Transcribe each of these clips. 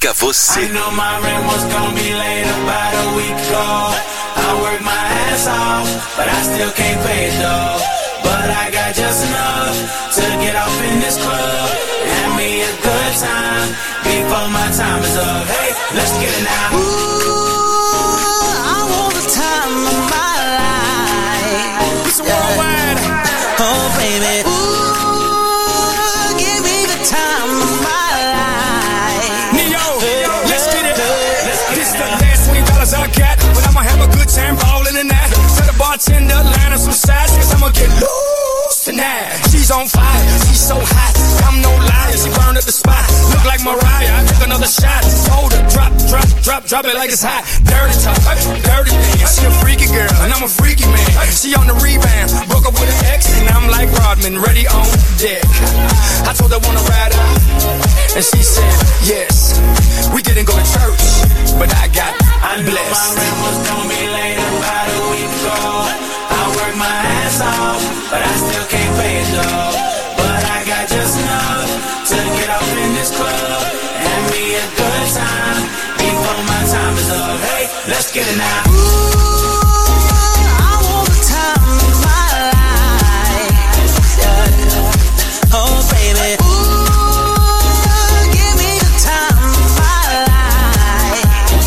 toca você. I know my rent was gonna be late about a week ago. I work my ass off, but I still can't pay it though. But I got just enough to get off in this club. Have me a good time before my time is up. Hey, let's get it now. Ooh, I want the time of my life. It's worldwide. Oh, baby. Ooh, give me the time of my life. Neo, let's get it. This the last $20 I got, but I'ma have a good time ballin' in that. Tell the bartender, line up some sides, cause I'ma get loose tonight. She's on fire, she's so hot, I'm no liar, she burned up the spot. Look like Mariah, I took another shot. Told her, drop it like it's hot. Dirty talk, dirty dance. She a freaky girl, and I'm a freaky man. She on the rebound, broke up with an ex, and I'm like Rodman, ready on deck. I told her wanna ride out, and she said yes. We didn't go to church, but I got blessed. I knew my rent was gonna be late about a week ago. I work my ass off, but I still can't pay it though. But I got just enough to get off in this club. Have me a good time before my time is up. Hey, let's get it now. Ooh, I want the time of my life. Yeah. Oh, baby. Ooh, give me the time of my life.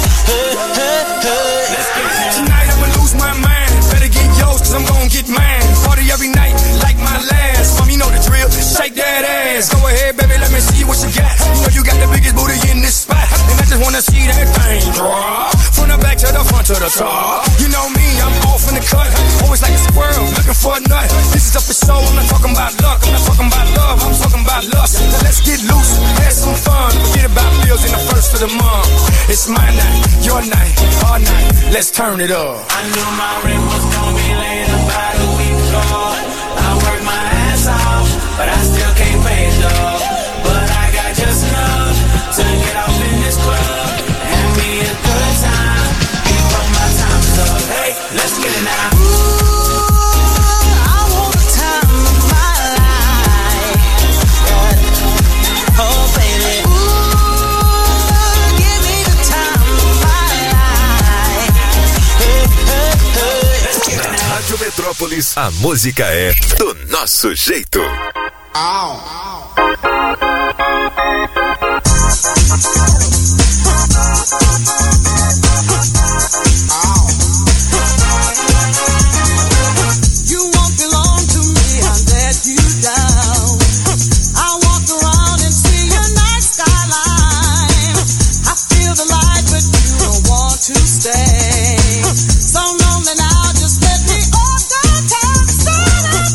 Let's get it now. tonight. I'ma lose my mind. Better get yours, cause I'm gon' get mine. Party every night, like my last. Mom, you know the drill. Shake that ass. Go ahead, baby, let me see what you got. You know you got the biggest booty in this spot, and I just wanna see that thing drop. From the back to the front to the top. You know me, I'm off in the cut. Always like a squirrel, looking for a nut. This is up for show, I'm not talking about luck. I'm not talking about love, I'm talking about lust. Now let's get loose, have some fun. Forget about bills in the first of the month. It's my night, your night, our night. Let's turn it up. I knew my rent was gonna be late about a week ago. I work my ass off, but I still can't pay it though. But I got just enough to get off in this club. Have me a good time before my time is up. Hey, let's get it now. Ooh, I want the time of my life. Yeah. Oh, baby. Ooh, give me the time of my life. Let's get it now. Rádio Metrópolis, a música é do nosso jeito. You won't belong to me, I let you down. I walk around and see a nice skyline. I feel the light, but you don't want to stay. So lonely now, just let me all downtown, set it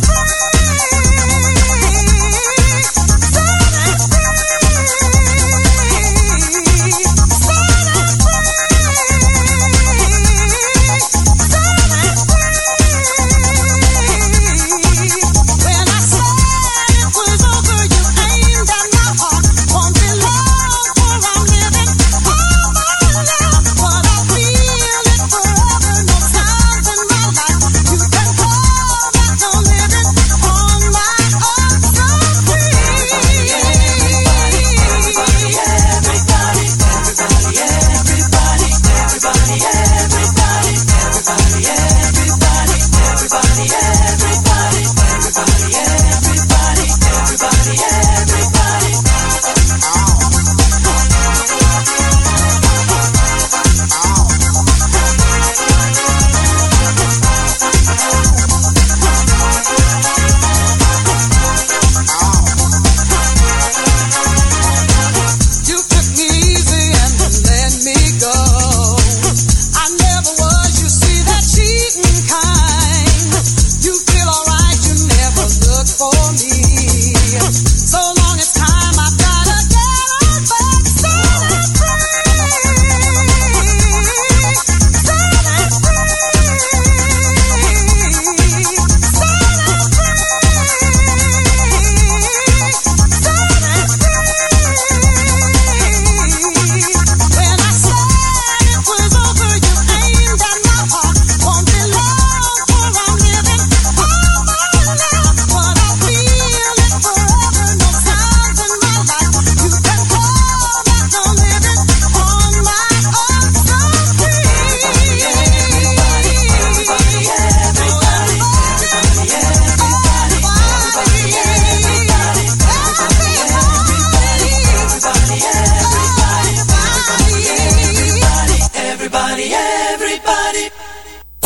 free. Set it free.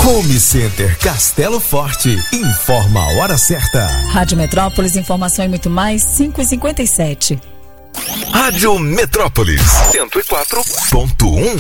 Home Center Castelo Forte informa a hora certa. Rádio Metrópolis, informação e muito mais, 5h57. Rádio Metrópolis 104.1.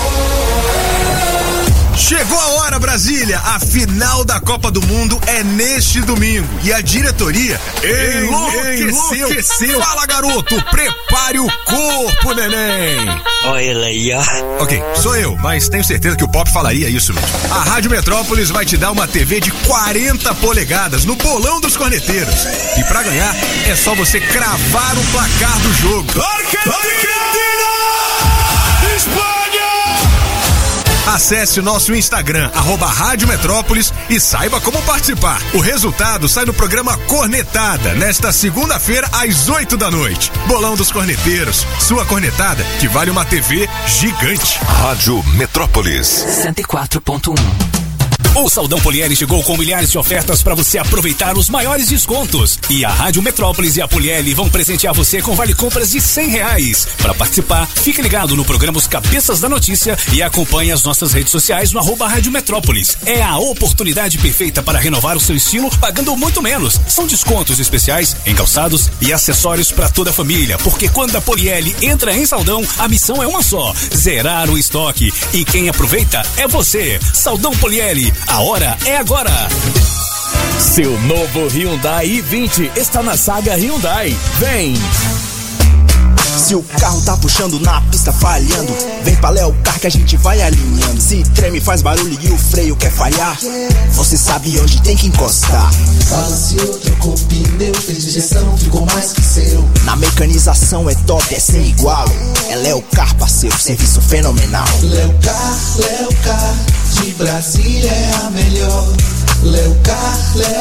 Chegou a hora, Brasília! A final da Copa do Mundo é neste domingo e a diretoria enlouqueceu. Fala, garoto, prepare o corpo, neném! Olha ele aí, ó. Ok, sou eu, mas tenho certeza que o Pop falaria isso mesmo. A Rádio Metrópolis vai te dar uma TV de 40 polegadas no bolão dos corneteiros. E pra ganhar, é só você cravar o placar do jogo. Argentina! Espanha! Acesse o nosso Instagram, @Rádio Metrópolis, e saiba como participar. O resultado sai no programa Cornetada, nesta segunda-feira, às 8 da noite. Bolão dos Corneteiros, sua cornetada que vale uma TV gigante. Rádio Metrópolis 104.1. O Saldão Polieri chegou com milhares de ofertas para você aproveitar os maiores descontos. E a Rádio Metrópolis e a Polieri vão presentear você com vale-compras de R$100. Para participar, fique ligado no programa Os Cabeças da Notícia e acompanhe as nossas redes sociais no @Rádio Metrópolis. É a oportunidade perfeita para renovar o seu estilo pagando muito menos. São descontos especiais em calçados e acessórios para toda a família, porque quando a Polieri entra em Saldão, a missão é uma só: zerar o estoque. E quem aproveita é você. Saldão Polieri. A hora é agora. Seu novo Hyundai i20 está na saga Hyundai. Vem! Se o carro tá puxando na pista falhando, vem pra Leocar que a gente vai alinhando. Se treme, faz barulho e o freio quer falhar, você sabe onde tem que encostar. Balanceou, trocou pneu, fez injeção, ficou mais que seu. Na mecanização é top, é sem igual. É Leocar, parceiro, serviço fenomenal. Leocar, de Brasília é a melhor. Leocar,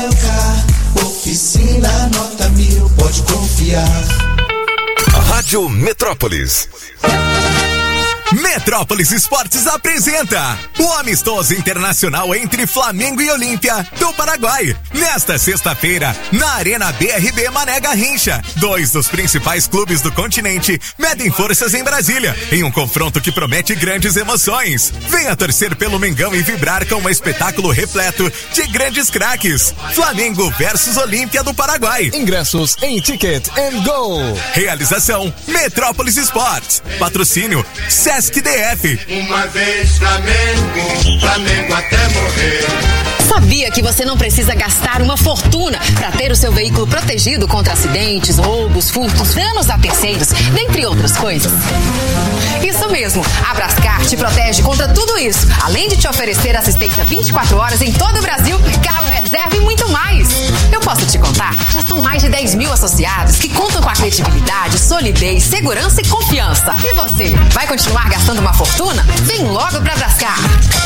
oficina nota 1000, pode confiar. Rádio Metrópolis. Metrópolis Esportes apresenta o amistoso internacional entre Flamengo e Olímpia do Paraguai. Nesta sexta-feira, na Arena BRB Mané Garrincha, 2 dos principais clubes do continente medem forças em Brasília, em um confronto que promete grandes emoções. Venha torcer pelo Mengão e vibrar com um espetáculo repleto de grandes craques. Flamengo versus Olímpia do Paraguai. Ingressos em Ticket and Go. Realização Metrópolis Esportes. Patrocínio Sesc DF. Uma vez Flamengo até morrer. Sabia que você não precisa gastar uma fortuna para ter o seu veículo protegido contra acidentes, roubos, furtos, danos a terceiros, dentre outras coisas? Isso mesmo, a Brascar te protege contra tudo isso, além de te oferecer assistência 24 horas em todo o Brasil, carro reserva e muito mais. Eu posso te contar? Já são mais de 10 mil associados que contam com a credibilidade, solidez, segurança e confiança. E você, vai continuar gastando uma fortuna? Vem logo pra Brascar.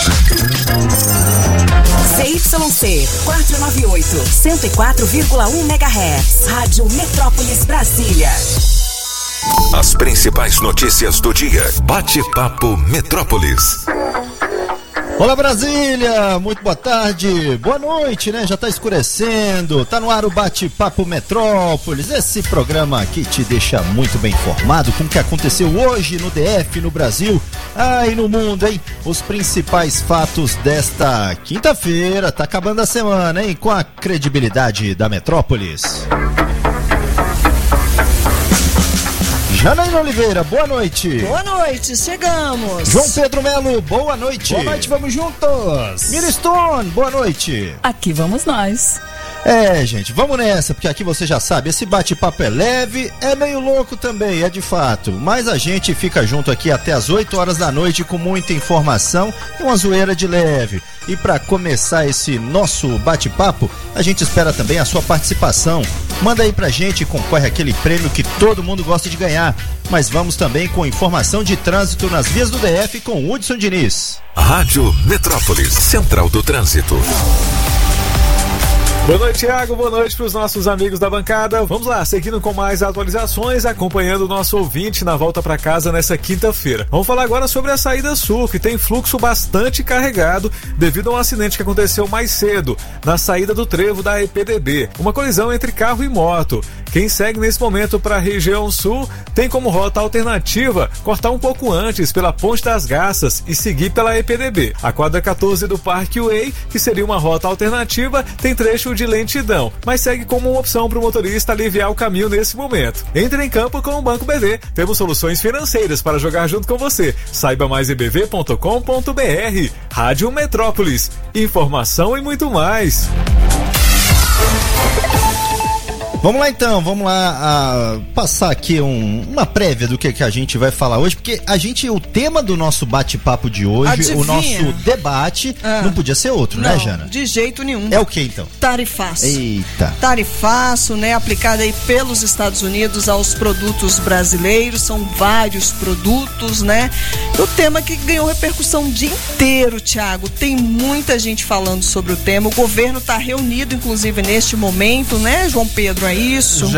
ZYC 498, 104,1 MHz. Rádio Metrópolis Brasília. As principais notícias do dia. Bate-papo Metrópolis. Olá, Brasília, muito boa tarde, boa noite, né? Já tá escurecendo, tá no ar o Bate-Papo Metrópolis, esse programa aqui te deixa muito bem informado com o que aconteceu hoje no DF, no Brasil, e no mundo, hein? Os principais fatos desta quinta-feira, tá acabando a semana, hein? Com a credibilidade da Metrópolis. Janaína Oliveira, boa noite. Boa noite, chegamos. João Pedro Melo, boa noite. Boa noite, vamos juntos. Miri Stone, boa noite. Aqui vamos nós. Gente, vamos nessa, porque aqui você já sabe, esse bate-papo é leve, é meio louco também, é de fato, mas a gente fica junto aqui até as 8 horas da noite com muita informação e uma zoeira de leve. E para começar esse nosso bate-papo, a gente espera também a sua participação. Manda aí pra gente e concorre aquele prêmio que todo mundo gosta de ganhar. Mas vamos também com informação de trânsito nas vias do DF com Hudson Diniz. Rádio Metrópolis, Central do Trânsito. Boa noite, Thiago. Boa noite para os nossos amigos da bancada. Vamos lá, seguindo com mais atualizações, acompanhando o nosso ouvinte na volta para casa nessa quinta-feira. Vamos falar agora sobre a saída sul, que tem fluxo bastante carregado devido a um acidente que aconteceu mais cedo, na saída do trevo da EPDB. Uma colisão entre carro e moto. Quem segue nesse momento para a região sul tem como rota alternativa cortar um pouco antes pela Ponte das Garças e seguir pela EPDB. A quadra 14 do Parque Way, que seria uma rota alternativa, tem trecho de lentidão, mas segue como uma opção para o motorista aliviar o caminho nesse momento. Entre em campo com o Banco BV. Temos soluções financeiras para jogar junto com você. Saiba mais em bv.com.br. Rádio Metrópolis. Informação e muito mais. Vamos lá então, vamos lá passar aqui uma prévia do que a gente vai falar hoje, porque o tema do nosso bate-papo de hoje, Adivinha? o nosso debate, não podia ser outro, não, né, Jana? De jeito nenhum. É o que então? Tarifaço. Eita. Tarifaço, né, aplicado aí pelos Estados Unidos aos produtos brasileiros, são vários produtos, né? O tema que ganhou repercussão o dia inteiro, Thiago, tem muita gente falando sobre o tema, o governo está reunido, inclusive, neste momento, né, João Pedro? É isso?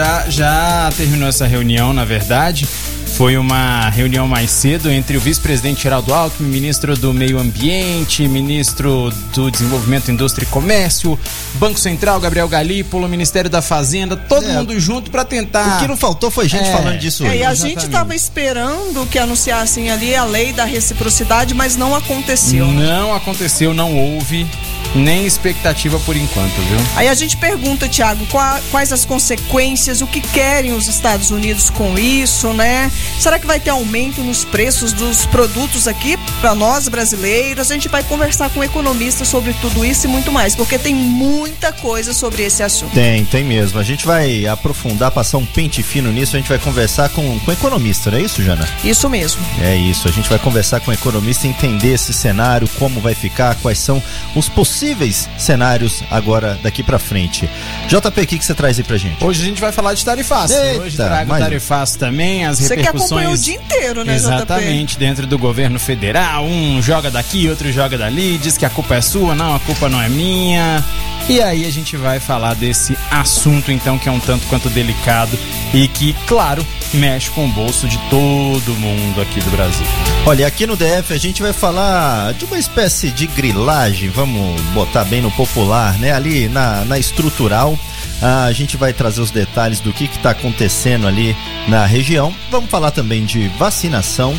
Já terminou essa reunião, na verdade. Foi uma reunião mais cedo entre o vice-presidente Geraldo Alckmin, ministro do Meio Ambiente, ministro do Desenvolvimento, Indústria e Comércio, Banco Central, Gabriel Galípolo, Ministério da Fazenda, todo mundo junto para tentar... O que não faltou foi gente falando disso hoje. E a gente estava esperando que anunciassem ali a lei da reciprocidade, mas não aconteceu. Não aconteceu, não houve nem expectativa por enquanto, viu? Aí a gente pergunta, Thiago, quais as consequências, o que querem os Estados Unidos com isso, né? Será que vai ter aumento nos preços dos produtos aqui para nós brasileiros? A gente vai conversar com economistas sobre tudo isso e muito mais, porque tem muita coisa sobre esse assunto. Tem mesmo. A gente vai aprofundar, passar um pente fino nisso, a gente vai conversar com economista, não é isso, Jana? Isso mesmo. É isso, a gente vai conversar com economista e entender esse cenário, como vai ficar, quais são os possíveis cenários agora daqui pra frente. JP, o que você traz aí pra gente? Hoje a gente vai falar de tarifaço. Hoje trago tarifaço também, as repercussões. Você que acompanhou o dia inteiro, né, Exatamente, JP? dentro do governo federal, um joga daqui, outro joga dali, diz que a culpa é sua, não, a culpa não é minha. E aí a gente vai falar desse assunto então que é um tanto quanto delicado e que, claro, mexe com o bolso de todo mundo aqui do Brasil. Olha, aqui no DF a gente vai falar de uma espécie de grilagem, vamos botar bem no popular, né? Ali na estrutural. A gente vai trazer os detalhes do que está acontecendo ali na região. Vamos falar também de vacinação,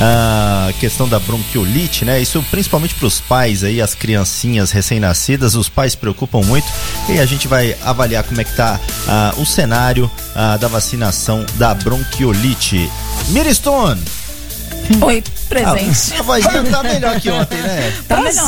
a questão da bronquiolite, né? Isso principalmente para os pais aí, as criancinhas recém-nascidas, os pais se preocupam muito e a gente vai avaliar como é que tá o cenário da vacinação da bronquiolite. Miri Stone! Oi, presente. A vozinha tá melhor que ontem, né? Tá melhor,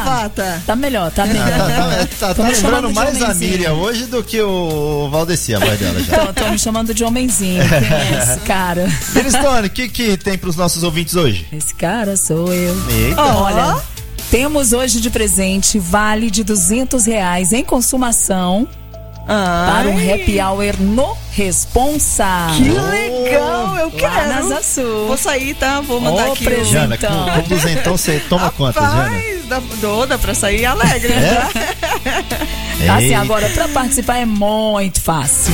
tá melhor. Tá lembrando mais a Miriam hoje do que o Valdeci, a voz dela já. Tô me chamando de homenzinho. Quem é esse cara? Milistone, o que tem pros nossos ouvintes hoje? Esse cara sou eu. Eita. Olha, temos hoje de presente vale de R$200 em consumação para um happy hour no Responsa. Que legal, eu quero. Lá na Asa Sul. Vou sair, tá? Vou mandar aqui. Jana, com duzentão você toma quantas, Jana? Dá pra sair alegre, né? Assim, agora pra participar é muito fácil.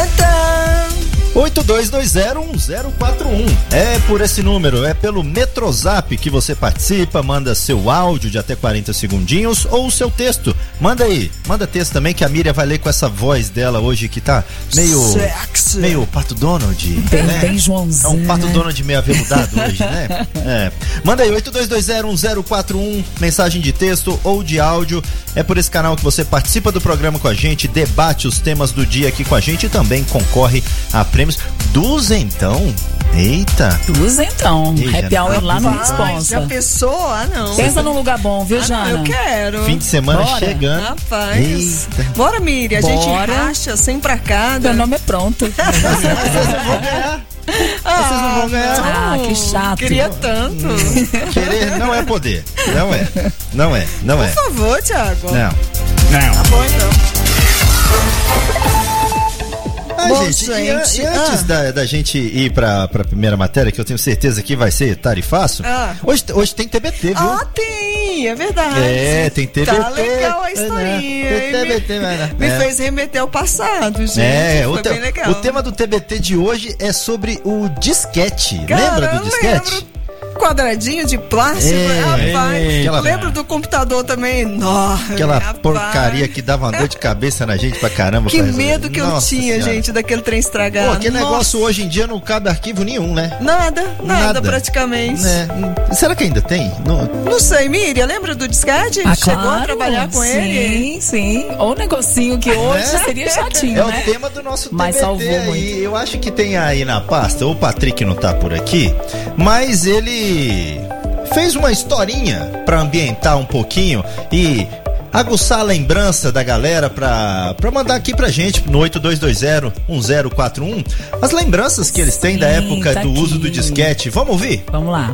82201041. É por esse número, é pelo Metrozap que você participa, manda seu áudio de até 40 segundinhos ou o seu texto. Manda aí, manda texto também que a Miriam vai ler com essa voz dela hoje que tá meio Pato Donald. Bem Joãozinho. É um Pato Donald meio aveludado hoje, né? Manda aí, 82201041, mensagem de texto ou de áudio. É por esse canal que você participa do programa com a gente, debate os temas do dia aqui com a gente e também concorre a prêmios. Duzentão? Eita! Duzentão. Happy hour lá no Responsa. Já pensou? Não. Pensa num lugar bom, viu, Jana? Eu quero. Fim de semana chegando. Rapaz. Eita. Bora, Miriam. A gente racha sem pra cá. Meu nome é pronto. Vocês não vão ganhar. Vocês não vão ganhar. Que chato. Queria tanto. Querer não é poder. Não é. Por favor, Thiago. Não. Tá bom, então. Gente, e antes da gente ir pra primeira matéria, que eu tenho certeza que vai ser tarifaço, hoje tem TBT, viu? Tem! historinha, é verdade. Tem TBT. Tá legal a historinha. Me fez remeter ao passado, gente. Foi bem legal. O tema do TBT de hoje é sobre o disquete. Cara, lembra do disquete? Lembro. Quadradinho de plástico, rapaz. Lembro do computador também enorme. Aquela porcaria que dava uma dor de cabeça na gente pra caramba. Que medo que eu tinha, gente, daquele trem estragado. Pô, aquele negócio hoje em dia não cabe arquivo nenhum, né? Nada praticamente. Será que ainda tem? Não sei, Miriam, lembra do disquete? Chegou a trabalhar com ele? Sim. Ou um negocinho que hoje seria chatinho, né? É o tema do nosso mas TBT salvou aí. muito. Eu acho que tem aí na pasta, o Patrick não tá por aqui, mas ele fez uma historinha pra ambientar um pouquinho e aguçar a lembrança da galera pra mandar aqui pra gente no 8220-1041 as lembranças que eles têm da época do uso do disquete. Vamos ouvir? Vamos lá.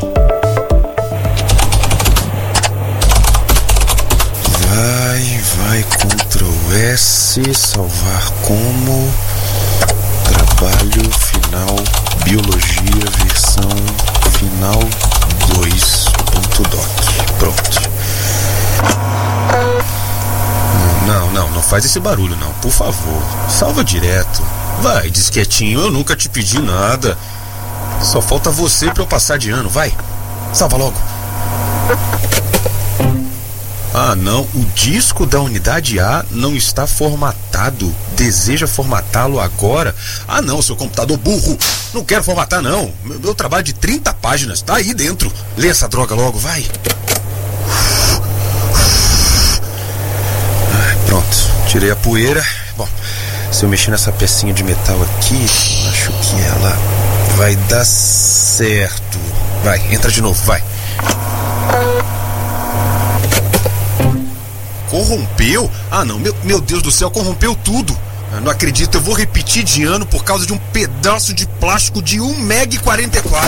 Vai, Ctrl S, salvar como, trabalho final, biologia, versão final 2.doc. Pronto. Não faz esse barulho não, por favor. Salva direto. Vai, disquetinho, eu nunca te pedi nada. Só falta você pra eu passar de ano, vai. Salva logo. Ah, não, o disco da unidade A não está formatado. Deseja formatá-lo agora? Ah, não, seu computador burro. Não quero formatar, não. Meu trabalho de 30 páginas tá aí dentro. Lê essa droga logo, vai. Pronto, tirei a poeira. Bom, se eu mexer nessa pecinha de metal aqui, acho que ela vai dar certo. Vai, entra de novo, vai. Corrompeu? Ah não, meu Deus do céu, corrompeu tudo. Eu não acredito, eu vou repetir de ano por causa de um pedaço de plástico de 1,44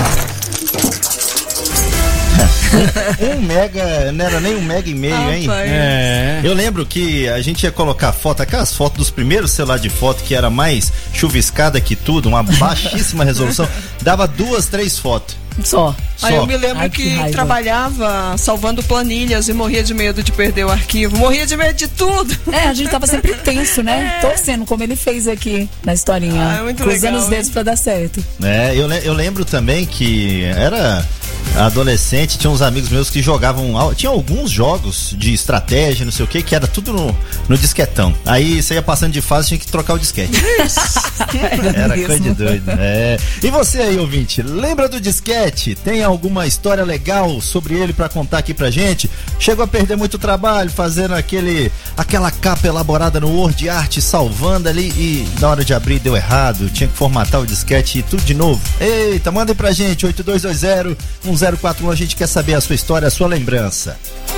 MB. 1 mega, não era nem 1,5 MB, hein? Eu lembro que a gente ia colocar foto, aquelas fotos dos primeiros celulares de foto que era mais chuviscada que tudo, uma baixíssima resolução, dava 2, 3 fotos. Só. Aí eu me lembro que trabalhava salvando planilhas e morria de medo de perder o arquivo. Morria de medo de tudo. A gente tava sempre tenso, né? Torcendo, como ele fez aqui na historinha. Cruzando os dedos pra dar certo. Eu lembro também que era adolescente, tinha uns amigos meus que jogavam. Tinha alguns jogos de estratégia, não sei o que era tudo no disquetão. Aí você ia passando de fase, tinha que trocar o disquete. Era coisa de doido. E você aí, ouvinte, lembra do disquete? Tem alguma história legal sobre ele pra contar aqui pra gente? Chegou a perder muito trabalho fazendo aquela capa elaborada no Word Art, salvando ali e na hora de abrir deu errado, tinha que formatar o disquete e tudo de novo. Eita, manda aí pra gente, 8220-1041, a gente quer saber a sua história, a sua lembrança.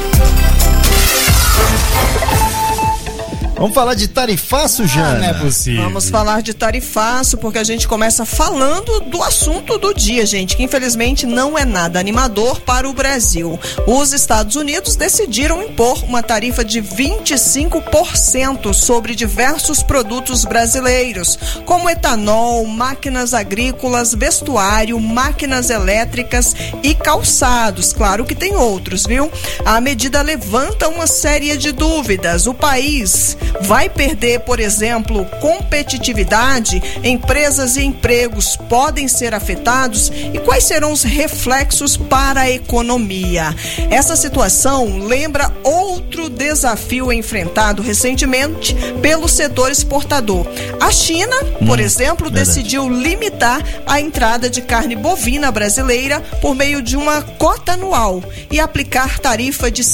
Vamos falar de tarifaço, Jana? Não é possível. Vamos falar de tarifaço, porque a gente começa falando do assunto do dia, gente, que infelizmente não é nada animador para o Brasil. Os Estados Unidos decidiram impor uma tarifa de 25% sobre diversos produtos brasileiros, como etanol, máquinas agrícolas, vestuário, máquinas elétricas e calçados. Claro que tem outros, viu? A medida levanta uma série de dúvidas. O país vai perder, por exemplo, competitividade? Empresas e empregos podem ser afetados? E quais serão os reflexos para a economia? Essa situação lembra outro desafio enfrentado recentemente pelo setor exportador. A China, por exemplo, decidiu limitar a entrada de carne bovina brasileira por meio de uma cota anual e aplicar tarifa de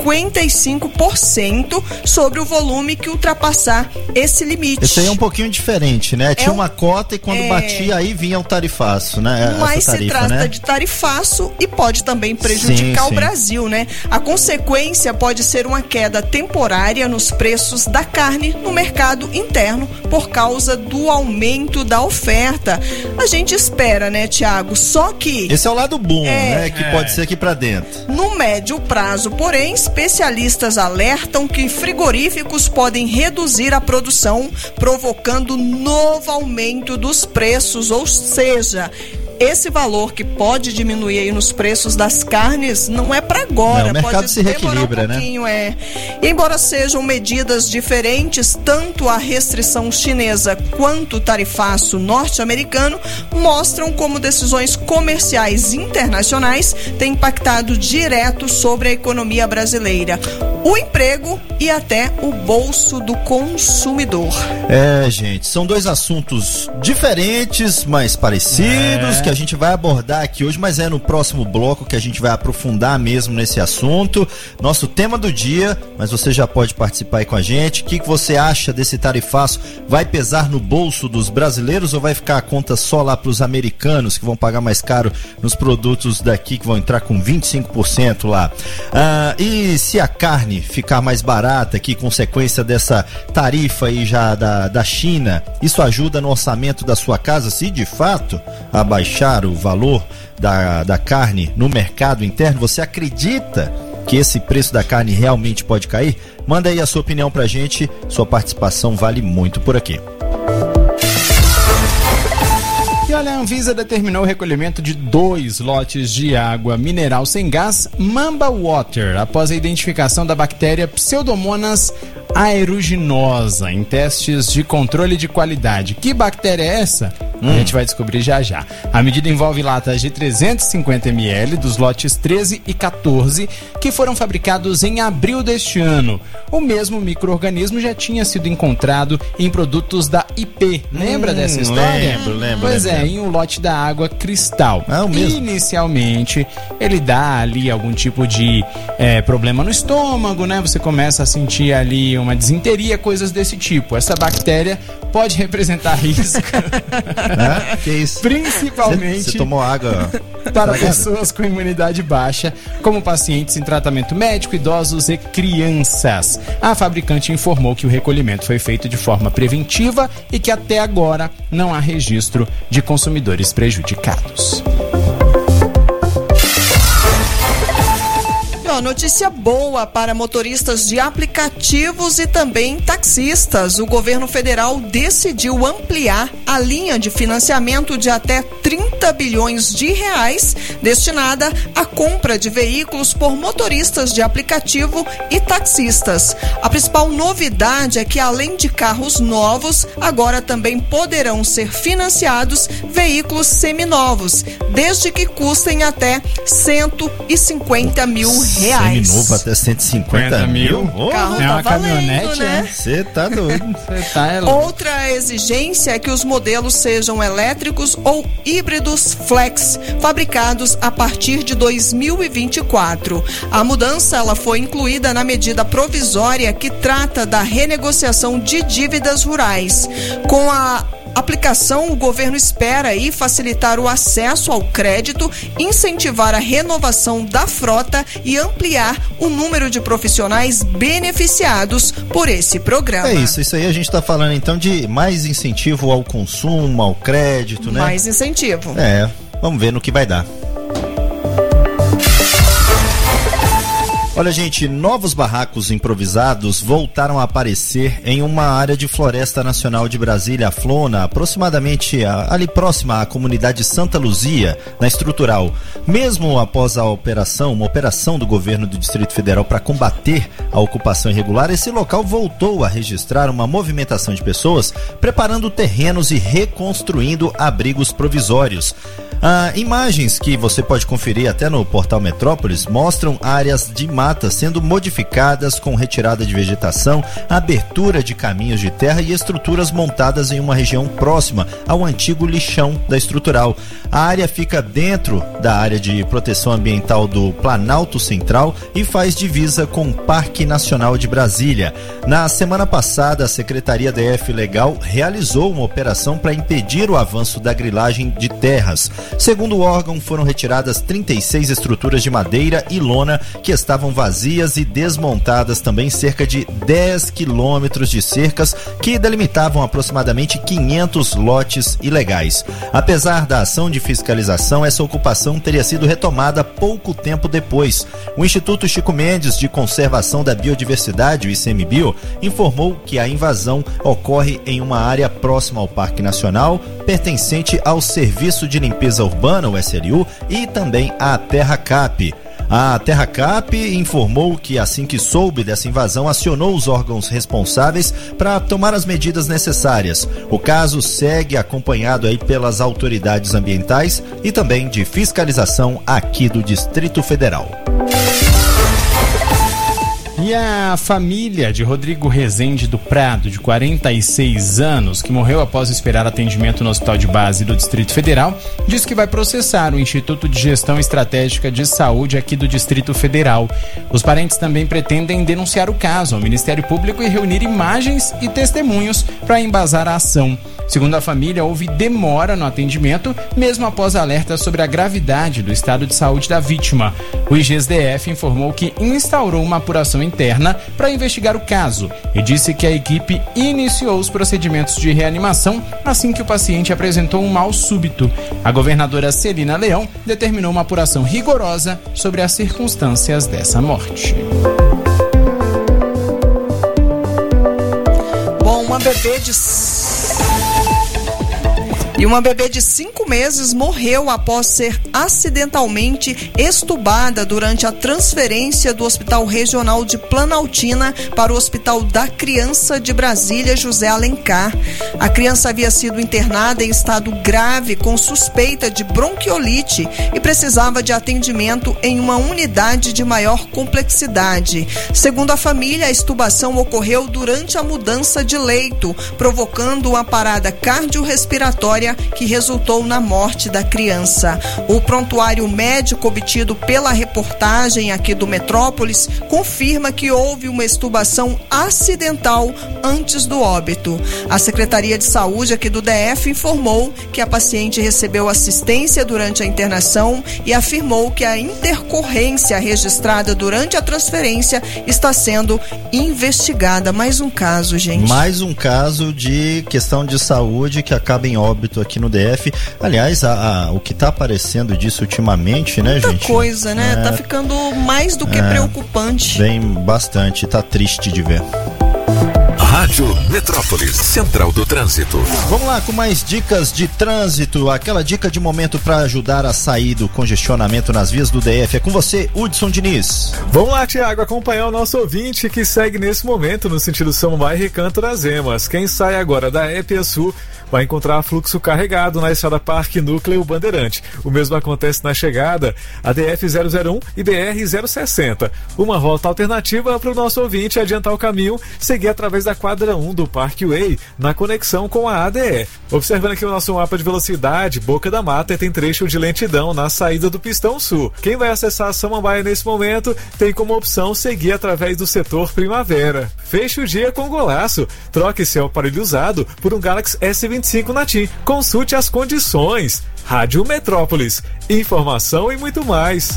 55% sobre o volume que ultrapassar esse limite. Isso aí é um pouquinho diferente, né? Tinha uma cota e quando batia aí vinha o tarifaço, né? Mas se trata de tarifaço e pode também prejudicar o Brasil, né? A consequência pode ser uma queda temporária nos preços da carne no mercado interno por causa do aumento da oferta. A gente espera, né, Thiago? Só que esse é o lado bom, né? Que pode ser aqui pra dentro. No médio prazo, porém, especialistas alertam que frigoríficos podem reduzir a produção, provocando novo aumento dos preços, ou seja, esse valor que pode diminuir aí nos preços das carnes não é para agora, o mercado pode se reequilibra, um pouquinho, né? Embora sejam medidas diferentes, tanto a restrição chinesa quanto o tarifaço norte-americano mostram como decisões comerciais internacionais têm impactado direto sobre a economia brasileira, o emprego e até o bolso do consumidor. Gente, são dois assuntos diferentes, mas parecidos, que a gente vai abordar aqui hoje, mas é no próximo bloco que a gente vai aprofundar mesmo nesse assunto. Nosso tema do dia, mas você já pode participar aí com a gente. O que você acha desse tarifaço? Vai pesar no bolso dos brasileiros ou vai ficar a conta só lá para os americanos, que vão pagar mais caro nos produtos daqui, que vão entrar com 25% lá? E se a carne ficar mais barata aqui, consequência dessa tarifa aí já da China, isso ajuda no orçamento da sua casa, se de fato abaixar o valor da carne no mercado interno? Você acredita que esse preço da carne realmente pode cair? Manda aí a sua opinião pra gente, sua participação vale muito por aqui. E olha, a Anvisa determinou o recolhimento de 2 lotes de água mineral sem gás Mamba Water após a identificação da bactéria Pseudomonas aeruginosa em testes de controle de qualidade. Que bactéria é essa? A gente vai descobrir já já. A medida envolve latas de 350 ml dos lotes 13 e 14 que foram fabricados em abril deste ano. O mesmo micro-organismo já tinha sido encontrado em produtos da IP. Lembra dessa história? Lembro. Pois é, em um lote da água Cristal. Inicialmente, ele dá ali algum tipo de problema no estômago, né? Você começa a sentir ali uma disenteria, coisas desse tipo. Essa bactéria pode representar risco. Que isso? Principalmente você tomou água para pessoas com imunidade baixa, como pacientes em tratamento médico, idosos e crianças. A fabricante informou que o recolhimento foi feito de forma preventiva e que até agora não há registro de consumidores prejudicados. Notícia boa para motoristas de aplicativos e também taxistas. O governo federal decidiu ampliar a linha de financiamento de até 30 bilhões de reais destinada à compra de veículos por motoristas de aplicativo e taxistas. A principal novidade é que, além de carros novos, agora também poderão ser financiados veículos seminovos, desde que custem até 150 mil reais. Seminovo até 150 mil? Carro é tá uma caminhonete, né? Você tá doido. Outra exigência é que os modelos sejam elétricos ou híbridos flex, fabricados a partir de 2024. A mudança ela foi incluída na medida provisória que trata da renegociação de dívidas rurais. Com a aplicação, o governo espera aí facilitar o acesso ao crédito, incentivar a renovação da frota e ampliar o número de profissionais beneficiados por esse programa. É isso aí a gente está falando então de mais incentivo ao consumo, ao crédito, né? Mais incentivo. Vamos ver no que vai dar. Olha, gente, novos barracos improvisados voltaram a aparecer em uma área de Floresta Nacional de Brasília, a Flona, aproximadamente ali próxima à comunidade Santa Luzia, na Estrutural. Mesmo após uma operação do governo do Distrito Federal para combater a ocupação irregular, esse local voltou a registrar uma movimentação de pessoas preparando terrenos e reconstruindo abrigos provisórios. Imagens que você pode conferir até no portal Metrópolis mostram áreas de mata sendo modificadas com retirada de vegetação, abertura de caminhos de terra e estruturas montadas em uma região próxima ao antigo lixão da Estrutural. A área fica dentro da área de proteção ambiental do Planalto Central e faz divisa com o Parque Nacional de Brasília. Na semana passada, a Secretaria DF Legal realizou uma operação para impedir o avanço da grilagem de terras. Segundo o órgão, foram retiradas 36 estruturas de madeira e lona que estavam vazias e desmontadas também cerca de 10 quilômetros de cercas que delimitavam aproximadamente 500 lotes ilegais. Apesar da ação de fiscalização, essa ocupação teria sido retomada pouco tempo depois. O Instituto Chico Mendes de Conservação da Biodiversidade, o ICMBio, informou que a invasão ocorre em uma área próxima ao Parque Nacional, pertencente ao Serviço de Limpeza Limpeza Urbana, o SLU, e também a TerraCap. A TerraCap informou que, assim que soube dessa invasão, acionou os órgãos responsáveis para tomar as medidas necessárias. O caso segue acompanhado aí pelas autoridades ambientais e também de fiscalização aqui do Distrito Federal. E a família de Rodrigo Rezende do Prado, de 46 anos, que morreu após esperar atendimento no Hospital de Base do Distrito Federal, diz que vai processar o Instituto de Gestão Estratégica de Saúde aqui do Distrito Federal. Os parentes também pretendem denunciar o caso ao Ministério Público e reunir imagens e testemunhos para embasar a ação. Segundo a família, houve demora no atendimento, mesmo após alertas sobre a gravidade do estado de saúde da vítima. O IGESDF informou que instaurou uma apuração interna para investigar o caso e disse que a equipe iniciou os procedimentos de reanimação assim que o paciente apresentou um mal súbito. A governadora Celina Leão determinou uma apuração rigorosa sobre as circunstâncias dessa morte. Bom, uma bebê de 5 meses morreu após ser acidentalmente estubada durante a transferência do Hospital Regional de Planaltina para o Hospital da Criança de Brasília, José Alencar. A criança havia sido internada em estado grave com suspeita de bronquiolite e precisava de atendimento em uma unidade de maior complexidade. Segundo a família, a estubação ocorreu durante a mudança de leito, provocando uma parada cardiorrespiratória que resultou na morte da criança. O prontuário médico obtido pela reportagem aqui do Metrópolis confirma que houve uma estubação acidental antes do óbito. A Secretaria de Saúde aqui do DF informou que a paciente recebeu assistência durante a internação e afirmou que a intercorrência registrada durante a transferência está sendo investigada. Mais um caso, gente. Mais um caso de questão de saúde que acaba em óbito aqui no DF. Aliás, o que está aparecendo disso ultimamente, né, gente? Muita coisa, né? Tá ficando mais do que preocupante. Bem, bastante. Tá triste de ver. Rádio Metrópolis, Central do Trânsito. Vamos lá com mais dicas de trânsito. Aquela dica de momento para ajudar a sair do congestionamento nas vias do DF. É com você, Hudson Diniz. Vamos lá, Tiago, acompanhar o nosso ouvinte que segue nesse momento no sentido Samambaia e Recanto das Emas. Quem sai agora da EPSU vai encontrar fluxo carregado na estrada Parque Núcleo Bandeirante. O mesmo acontece na chegada a DF-001 e BR-060. Uma rota alternativa para o nosso ouvinte adiantar o caminho, seguir através da quadra 1 do Parkway, na conexão com a ADE. Observando aqui o nosso mapa de velocidade, Boca da Mata tem trecho de lentidão na saída do Pistão Sul. Quem vai acessar a Samambaia nesse momento tem como opção seguir através do setor Primavera. Feche o dia com golaço. Troque seu aparelho usado por um Galaxy S25 na TIM. Consulte as condições. Rádio Metrópolis. Informação e muito mais.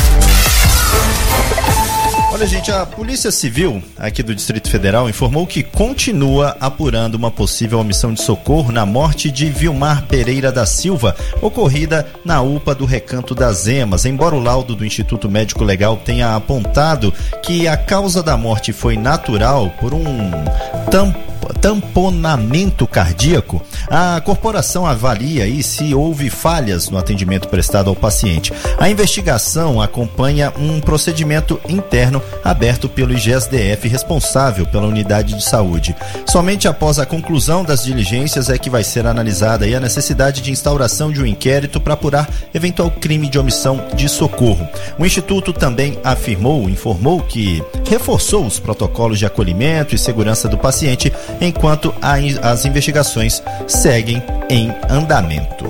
Olha, gente, a Polícia Civil aqui do Distrito Federal informou que continua apurando uma possível omissão de socorro na morte de Vilmar Pereira da Silva, ocorrida na UPA do Recanto das Emas. Embora o laudo do Instituto Médico Legal tenha apontado que a causa da morte foi natural por um tamponamento cardíaco, a corporação avalia aí se houve falhas no atendimento prestado ao paciente. A investigação acompanha um procedimento interno aberto pelo IGESDF, responsável pela unidade de saúde. Somente após a conclusão das diligências é que vai ser analisada aí a necessidade de instauração de um inquérito para apurar eventual crime de omissão de socorro. O Instituto também informou que reforçou os protocolos de acolhimento e segurança do paciente, enquanto as investigações seguem em andamento.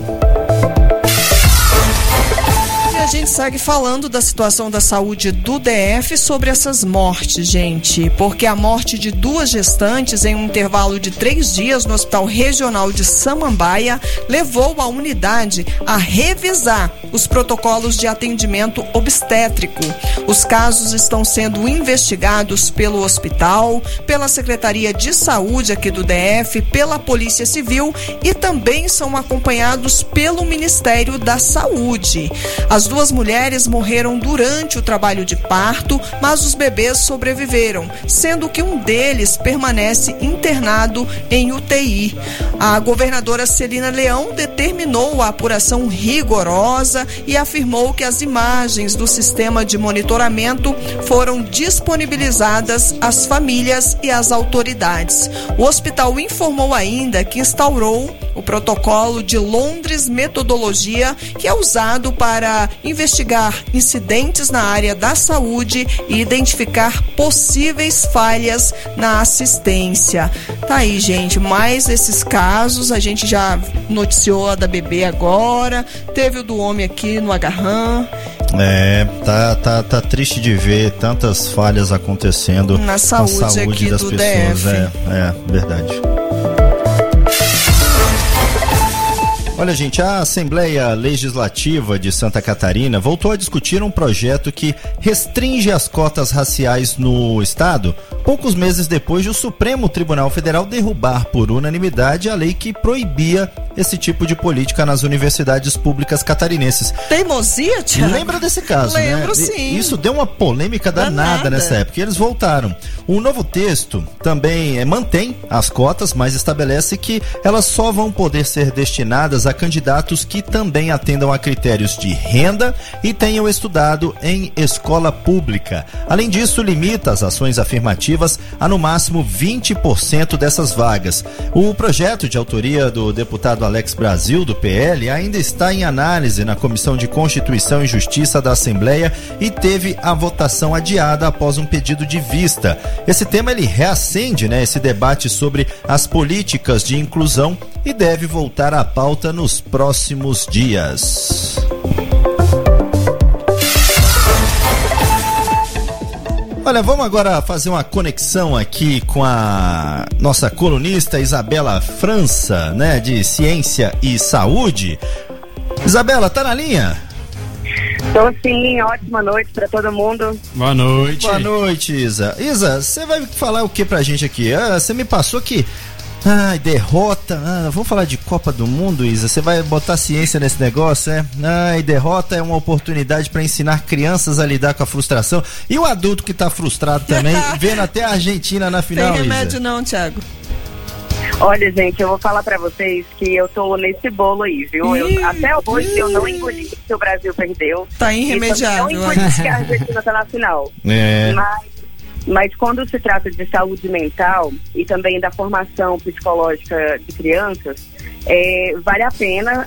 A gente segue falando da situação da saúde do DF sobre essas mortes, gente, porque a morte de 2 gestantes em um intervalo de 3 dias no Hospital Regional de Samambaia levou a unidade a revisar os protocolos de atendimento obstétrico. Os casos estão sendo investigados pelo hospital, pela Secretaria de Saúde aqui do DF, pela Polícia Civil e também são acompanhados pelo Ministério da Saúde. As 2 mulheres mulheres morreram durante o trabalho de parto, mas os bebês sobreviveram, sendo que um deles permanece internado em UTI. A governadora Celina Leão determinou a apuração rigorosa e afirmou que as imagens do sistema de monitoramento foram disponibilizadas às famílias e às autoridades. O hospital informou ainda que instaurou o protocolo de Londres Metodologia, que é usado para investigar incidentes na área da saúde e identificar possíveis falhas na assistência. Tá aí, gente, mais esses casos, a gente já noticiou a da bebê agora, teve o do homem aqui no Agarrã. Tá triste de ver tantas falhas acontecendo na saúde aqui das do pessoas. DF. Verdade. Olha, gente, a Assembleia Legislativa de Santa Catarina voltou a discutir um projeto que restringe as cotas raciais no estado, poucos meses depois de o Supremo Tribunal Federal derrubar por unanimidade a lei que proibia esse tipo de política nas universidades públicas catarinenses. Teimosia, Tiago? Lembra desse caso, né? Lembro, sim. Isso deu uma polêmica danada nessa época, e eles voltaram. O novo texto também mantém as cotas, mas estabelece que elas só vão poder ser destinadas a candidatos que também atendam a critérios de renda e tenham estudado em escola pública. Além disso, limita as ações afirmativas a no máximo 20% dessas vagas. O projeto, de autoria do deputado Alex Brasil, do PL, ainda está em análise na Comissão de Constituição e Justiça da Assembleia e teve a votação adiada após um pedido de vista. Esse tema ele reacende, esse debate sobre as políticas de inclusão e deve voltar à pauta nos próximos dias. Olha, vamos agora fazer uma conexão aqui com a nossa colunista Isabela França, de Ciência e Saúde. Isabela, tá na linha? Tô sim, ótima noite pra todo mundo. Boa noite. Boa noite, Isa. Isa, você vai falar o que pra gente aqui? Você me passou que... derrota. Vamos falar de Copa do Mundo, Isa? Você vai botar ciência nesse negócio, derrota é uma oportunidade para ensinar crianças a lidar com a frustração. E o adulto que tá frustrado também, vendo até a Argentina na final, Tem remédio Isa. não, Thiago? Olha, gente, eu vou falar pra vocês que eu tô nesse bolo aí, viu? Até hoje eu não engoli que o Brasil perdeu. Tá irremediável. Eu não engoli que a Argentina tá na final. Mas quando se trata de saúde mental e também da formação psicológica de crianças, vale a pena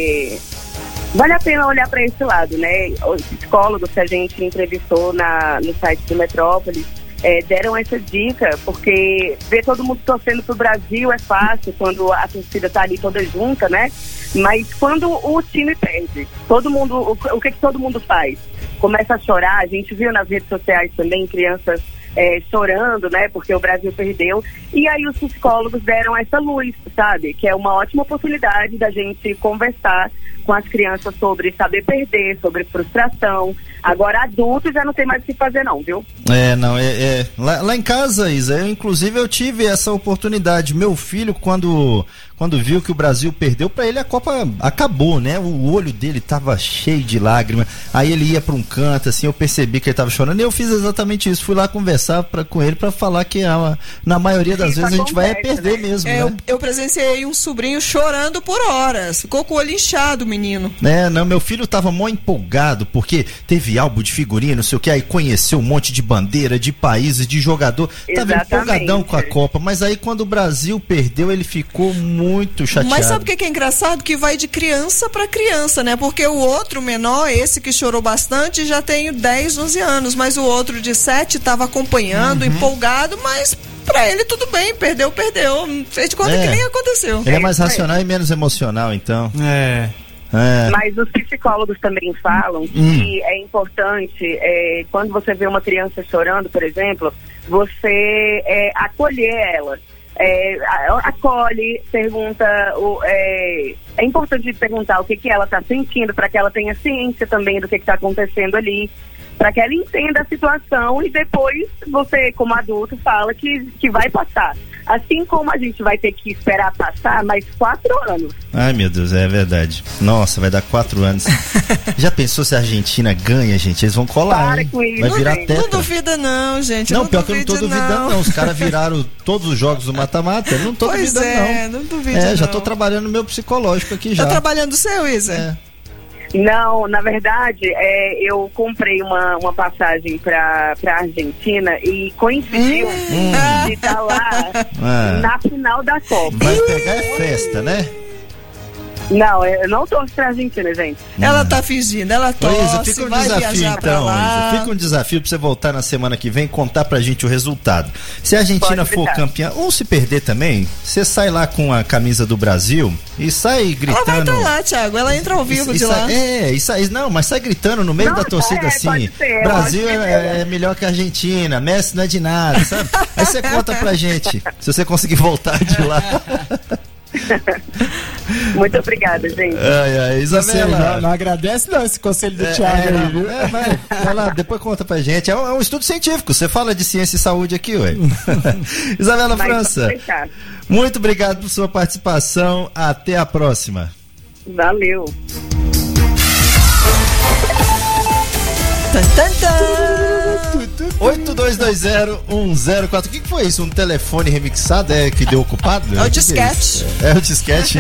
olhar para esse lado, Os psicólogos que a gente entrevistou no site do Metrópolis deram essa dica, porque ver todo mundo torcendo pro Brasil é fácil quando a torcida tá ali toda junta, Mas quando o time perde, todo mundo, o que todo mundo faz? Começa a chorar. A gente viu nas redes sociais também crianças chorando, porque o Brasil perdeu. E aí os psicólogos deram essa luz, sabe? Que é uma ótima oportunidade da gente conversar com as crianças sobre saber perder, sobre frustração. Agora, adultos já não tem mais o que fazer não, viu? Lá em casa, Isa, eu tive essa oportunidade. Meu filho, quando viu que o Brasil perdeu, pra ele a Copa acabou, O olho dele tava cheio de lágrimas. Aí ele ia pra um canto, assim, eu percebi que ele tava chorando. E eu fiz exatamente isso. Fui lá conversar com ele pra falar que na maioria das vezes a gente vai perder mesmo, Eu presenciei um sobrinho chorando por horas. Ficou com o olho inchado, menino. Meu filho tava mó empolgado, porque teve álbum de figurinha, não sei o que, aí conheceu um monte de bandeira, de países, de jogador. Tava empolgadão com a Copa, mas aí quando o Brasil perdeu, ele ficou muito chateado. Mas sabe o que é engraçado? Que vai de criança pra criança, Porque o outro menor, esse que chorou bastante, já tem 10, 11 anos, mas o outro de 7 tava acompanhando, empolgado, mas pra ele tudo bem, perdeu, fez de conta que nem aconteceu. Ele é mais racional e menos emocional, então. Mas os psicólogos também falam que é importante, quando você vê uma criança chorando, por exemplo, você acolher ela. Acolhe, pergunta, é importante perguntar o que ela está sentindo, para que ela tenha ciência também do que está acontecendo ali, para que ela entenda a situação e depois você, como adulto, fala que vai passar. Assim como a gente vai ter que esperar passar mais 4 anos. Ai, meu Deus, é verdade. Nossa, vai dar 4 anos. Já pensou se a Argentina ganha, gente? Eles vão colar, Para hein? com isso, Vai virar gente. tetra. Não duvida não, gente. Não, pior que eu não tô duvidando, não. Os caras viraram todos os jogos do mata-mata. Não tô Pois duvidando, não duvido já não. tô trabalhando no meu psicológico aqui já. Tá trabalhando o seu, Isa? Não, na verdade, eu comprei uma passagem pra Argentina e coincidiu de estar lá na final da Copa. Vai pegar é festa, né? Não, eu não torço pra Argentina, gente. Ela tá fingindo, ela torce, fica um vai desafio viajar pra então, lá. Isa. Fica um desafio pra você voltar na semana que vem e contar pra gente o resultado. Se a Argentina for campeã, ou se perder também, você sai lá com a camisa do Brasil e sai gritando. Ela vai estar lá, Thiago, ela entra ao vivo de lá. Mas sai gritando no meio da torcida assim, Brasil é melhor que a Argentina, Messi não é de nada, sabe? Aí você conta pra gente, se você conseguir voltar de lá. Muito obrigada, gente. Isabela, Você não agradece não esse conselho do Thiago aí, viu? Vai lá, depois conta pra gente. É um estudo científico, você fala de ciência e saúde aqui, ué. Isabela França, muito obrigado por sua participação, até a próxima. Valeu. 8220104104. O que foi isso? Um telefone remixado? Que deu ocupado? É o disquete. É o disquete.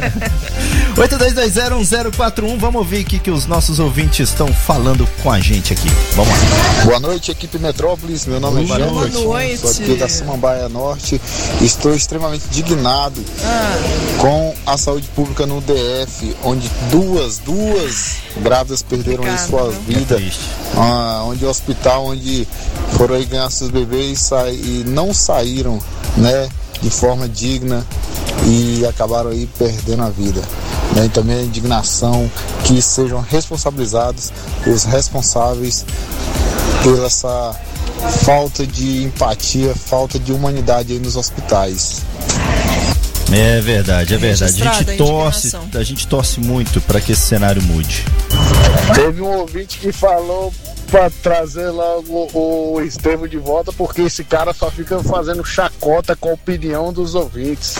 8220104141. Vamos ouvir o que os nossos ouvintes estão falando com a gente aqui. Vamos lá. Boa noite, equipe Metrópolis. Meu nome é Gilberto. Boa noite. Sou aqui da Samambaia Norte. Estou extremamente indignado com a saúde pública no DF, onde duas grávidas perderam aí sua vida. Onde o hospital onde foram aí ganhar seus bebês e não saíram, né, de forma digna e acabaram aí perdendo a vida. E também a indignação que sejam responsabilizados os responsáveis pela essa falta de empatia, falta de humanidade aí nos hospitais. É verdade. A gente torce muito para que esse cenário mude. Teve um ouvinte que falou pra trazer logo o Estevam de volta, porque esse cara só fica fazendo chacota com a opinião dos ouvintes.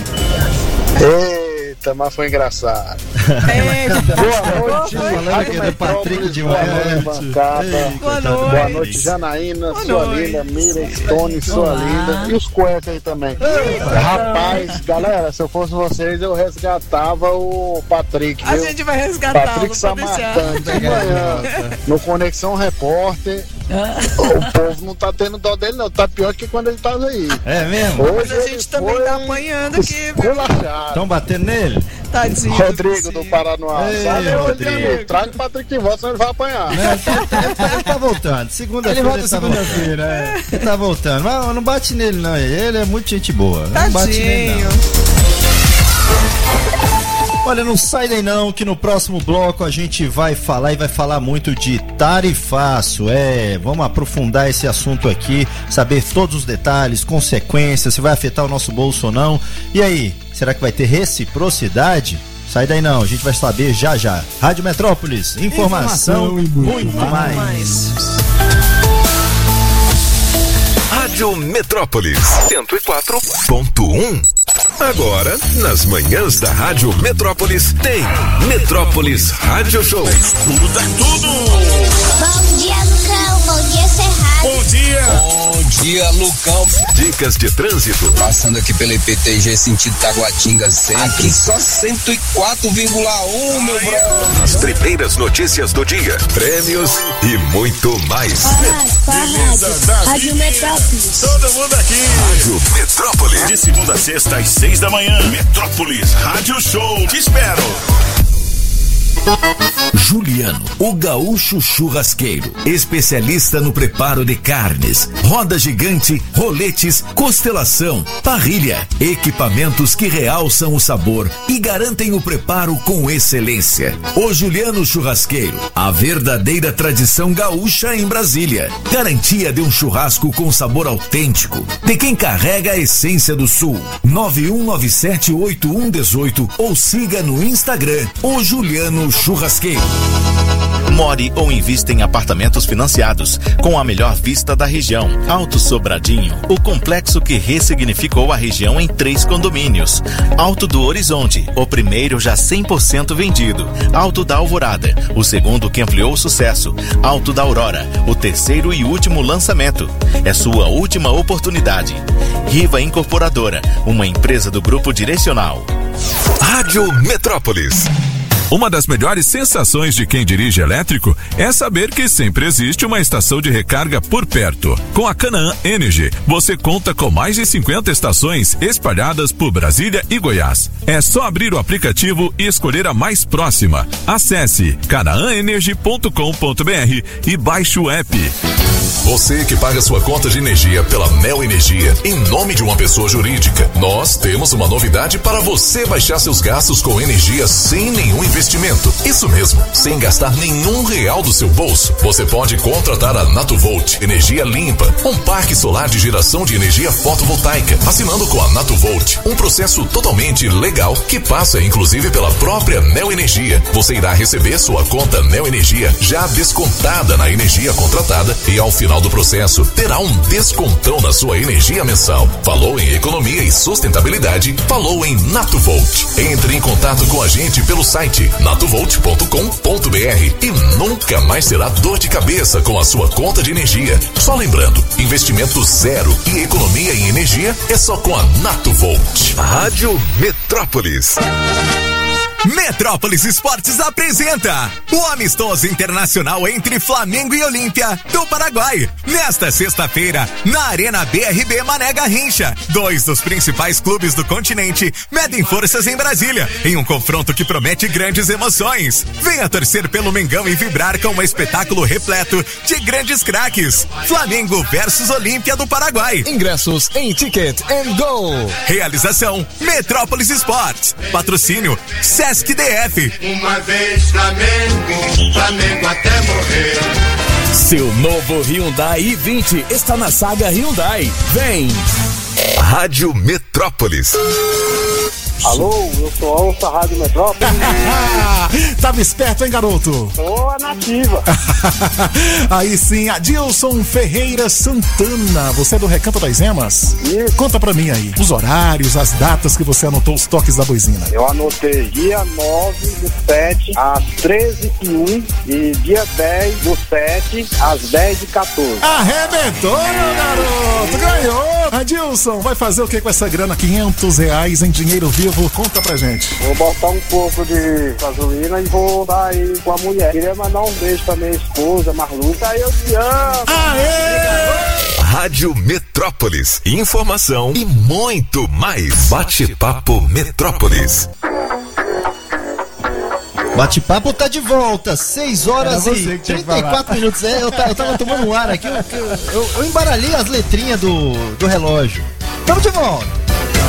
Eita, mas foi engraçado. Boa noite, Rádio Metrópolis, boa noite, bancada. Boa noite, Janaína, sua linda, Miriam, Stone, sua linda. E os cuecas aí também. Rapaz, galera, se eu fosse vocês, eu resgatava o Patrick. A gente vai resgatar. Patrick Samartano, de manhã, no Conexão Repórter. O povo não tá tendo dó dele, não. Tá pior que quando ele tava aí. É mesmo? Mas a gente também tá apanhando aqui. Estão batendo nele? Tadinho. Rodrigo do Paraná. Rodrigo. Traz o Patrick de volta, senão ele vai apanhar. Ele tá voltando. Segunda-feira ele tá voltando. Ele tá voltando. Mas não bate nele, não. Ele é muito gente boa. Não bate nele, não. Olha, não sai daí não, que no próximo bloco a gente vai falar e vai falar muito de tarifaço. Vamos aprofundar esse assunto aqui, saber todos os detalhes, consequências, se vai afetar o nosso bolso ou não. E aí, será que vai ter reciprocidade? Sai daí não, a gente vai saber já já. Rádio Metrópolis, informação e muito mais. Rádio Metrópolis 104.1. Agora, nas manhãs da Rádio Metrópolis, tem Metrópolis Rádio Show. Tudo é tudo! Bom dia, Lucão. Bom dia, Cerrado. Bom dia! Bom dia, Lucão. Dicas de trânsito. Passando aqui pela IPTG, sentido Taguatinga Centro. Aqui só 104,1, meu brother. As primeiras notícias do dia, prêmios e muito mais. Rádio Metrópolis. Todo mundo aqui. Rádio Metrópolis. De segunda a sexta às 6 da manhã. Metrópolis Rádio Show. Te espero. Juliano, o gaúcho churrasqueiro, especialista no preparo de carnes, roda gigante, roletes, costelação, parrilha, equipamentos que realçam o sabor e garantem o preparo com excelência. O Juliano Churrasqueiro, a verdadeira tradição gaúcha em Brasília. Garantia de um churrasco com sabor autêntico, de quem carrega a essência do sul. 91978118 ou siga no Instagram, o Juliano Churrasqueiro. More ou invista em apartamentos financiados, com a melhor vista da região. Alto Sobradinho, o complexo que ressignificou a região em 3 condomínios. Alto do Horizonte, o primeiro já 100% vendido. Alto da Alvorada, o segundo que ampliou o sucesso. Alto da Aurora, o terceiro e último lançamento. É sua última oportunidade. Riva Incorporadora, uma empresa do Grupo Direcional. Rádio Metrópolis. Uma das melhores sensações de quem dirige elétrico é saber que sempre existe uma estação de recarga por perto. Com a Canaã Energy, você conta com mais de 50 estações espalhadas por Brasília e Goiás. É só abrir o aplicativo e escolher a mais próxima. Acesse canaãenergy.com.br e baixe o app. Você que paga sua conta de energia pela Neo Energia em nome de uma pessoa jurídica, nós temos uma novidade para você baixar seus gastos com energia sem nenhum investimento. Isso mesmo, sem gastar nenhum real do seu bolso. Você pode contratar a Natuvolt Energia Limpa, um parque solar de geração de energia fotovoltaica, assinando com a Natuvolt, um processo totalmente legal que passa inclusive pela própria Neo Energia. Você irá receber sua conta Neo Energia já descontada na energia contratada e ao final do processo terá um descontão na sua energia mensal. Falou em economia e sustentabilidade, falou em Natuvolt. Entre em contato com a gente pelo site natuvolt.com.br e nunca mais terá dor de cabeça com a sua conta de energia. Só lembrando, investimento zero e economia em energia é só com a Natuvolt. Rádio Metrópolis. Metrópolis Esportes apresenta o amistoso internacional entre Flamengo e Olímpia do Paraguai. Nesta sexta-feira, na Arena BRB Mané Garrincha, 2 dos principais clubes do continente medem forças em Brasília, em um confronto que promete grandes emoções. Venha torcer pelo Mengão e vibrar com um espetáculo repleto de grandes craques. Flamengo versus Olímpia do Paraguai. Ingressos em Ticket and Go. Realização Metrópolis Esportes. Patrocínio Sesc DF. Uma vez Flamengo, Flamengo até morrer. Seu novo Hyundai i20 está na saga Hyundai. Vem! Rádio Metrópolis. Alô, eu sou Alça Rádio Metrópolis. Tava esperto, hein, garoto? Sou a nativa. Aí sim, Adilson Ferreira Santana. Você é do Recanto das Emas? Isso. Conta pra mim aí, os horários, as datas que você anotou os toques da boizina. Eu anotei dia 9/7 às 13h01 e dia 10/7 às 10h14. Arrebentou, meu garoto! Ganhou! Adilson, vai fazer o que com essa grana? R$500 em dinheiro vivo? Conta pra gente. Vou botar um pouco de gasolina e vou dar aí com a mulher. Queria mandar um beijo pra minha esposa, Marluca. Eu te amo! Aê! Rádio Metrópolis. Informação e muito mais. Bate-papo Metrópolis. Bate-papo tá de volta, 6 horas e 34 minutos. Eu tava tomando um ar aqui, eu embaralhei as letrinhas do relógio. Tamo de volta.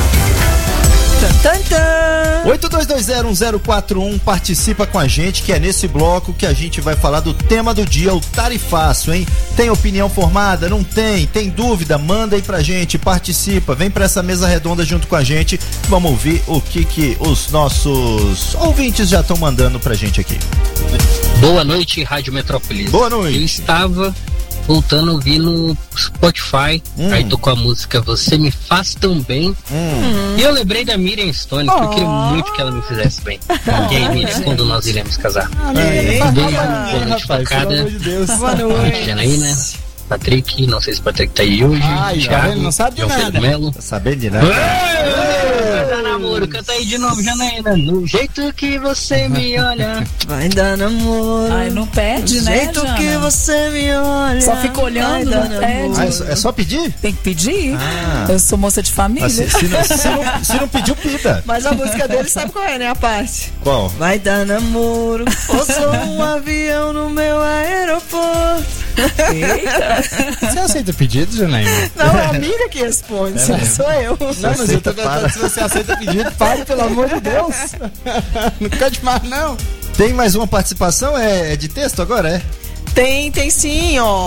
82201041, participa com a gente, que é nesse bloco que a gente vai falar do tema do dia, o tarifaço, hein? Tem opinião formada? Não tem? Tem dúvida? Manda aí pra gente, participa, vem pra essa mesa redonda junto com a gente, vamos ouvir o que os nossos ouvintes já estão mandando pra gente aqui. Boa noite, Rádio Metrópolis. Boa noite. Eu estava voltando a ouvir no Spotify, aí tocou a música Você Me Faz Tão Bem, e eu lembrei da Miriam Stone, que eu queria muito que ela me fizesse bem. E aí, Miriam, quando nós iremos casar? Boa noite, facada. Boa noite. Janaína, Patrick, não sei se o Patrick tá aí hoje. Thiago, não sabe de João nada. Pedro Melo. Tá sabendo de nada? Vai dar namoro, canta aí de novo, Janaína. No jeito que você me olha, vai dar namoro. Ai, não pede, Do né, jeito Jana? que você me olha. Só fica olhando, vai dar não pede. namoro. É só pedir? Tem que pedir. Ah. Eu sou moça de família. Se não pediu, pida. Mas a música dele sabe qual é, né? A parte. Qual? Vai dar namoro. Ou sou um avião no meu aeroporto. Eita. Você aceita pedido, Janaína? Não, é a amiga que responde, não sou eu. Não, mas eu tô perguntando se você aceita pedido. Pare, pelo amor de Deus. Não cante mais, não. Tem mais uma participação? É de texto agora, é? Tem sim, ó.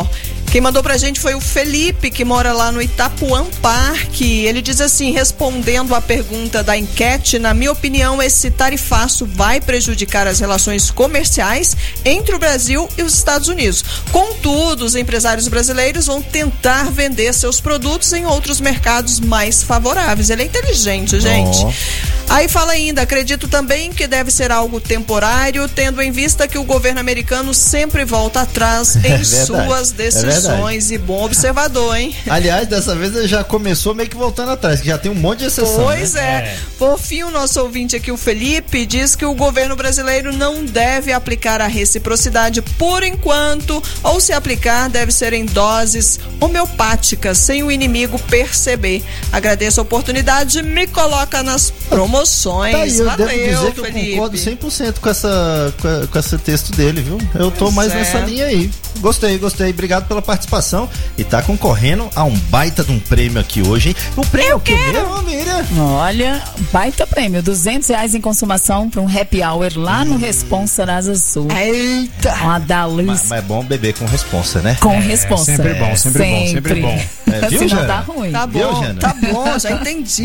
Quem mandou pra gente foi o Felipe, que mora lá no Itapuã Parque. Ele diz assim, respondendo à pergunta da enquete, na minha opinião, esse tarifaço vai prejudicar as relações comerciais entre o Brasil e os Estados Unidos. Contudo, os empresários brasileiros vão tentar vender seus produtos em outros mercados mais favoráveis. Ele é inteligente, gente. Aí fala ainda, acredito também que deve ser algo temporário, tendo em vista que o governo americano sempre volta atrás em suas decisões. E bom observador, hein? Aliás, dessa vez ele já começou meio que voltando atrás, que já tem um monte de exceção. Pois é. Por fim, o nosso ouvinte aqui, o Felipe, diz que o governo brasileiro não deve aplicar a reciprocidade por enquanto, ou se aplicar, deve ser em doses homeopáticas, sem o inimigo perceber. Agradeço a oportunidade, me coloca nas promoções. Tá aí, eu Valeu, devo dizer que Felipe. eu concordo 100% com esse texto dele, viu? Eu tô mais nessa linha aí. Gostei. Obrigado pela participação. E tá concorrendo a um baita de um prêmio aqui hoje, hein? O prêmio é o quê mesmo, Miriam? Olha, baita prêmio, R$200 em consumação para um happy hour lá no Responsa na Asa Sul. Eita! Uma da luz. Mas é bom beber com responsa, né? Com responsa. Sempre bom. Viu, Senão Jana? dá ruim. Tá bom, Viu, Jana? tá bom, já entendi.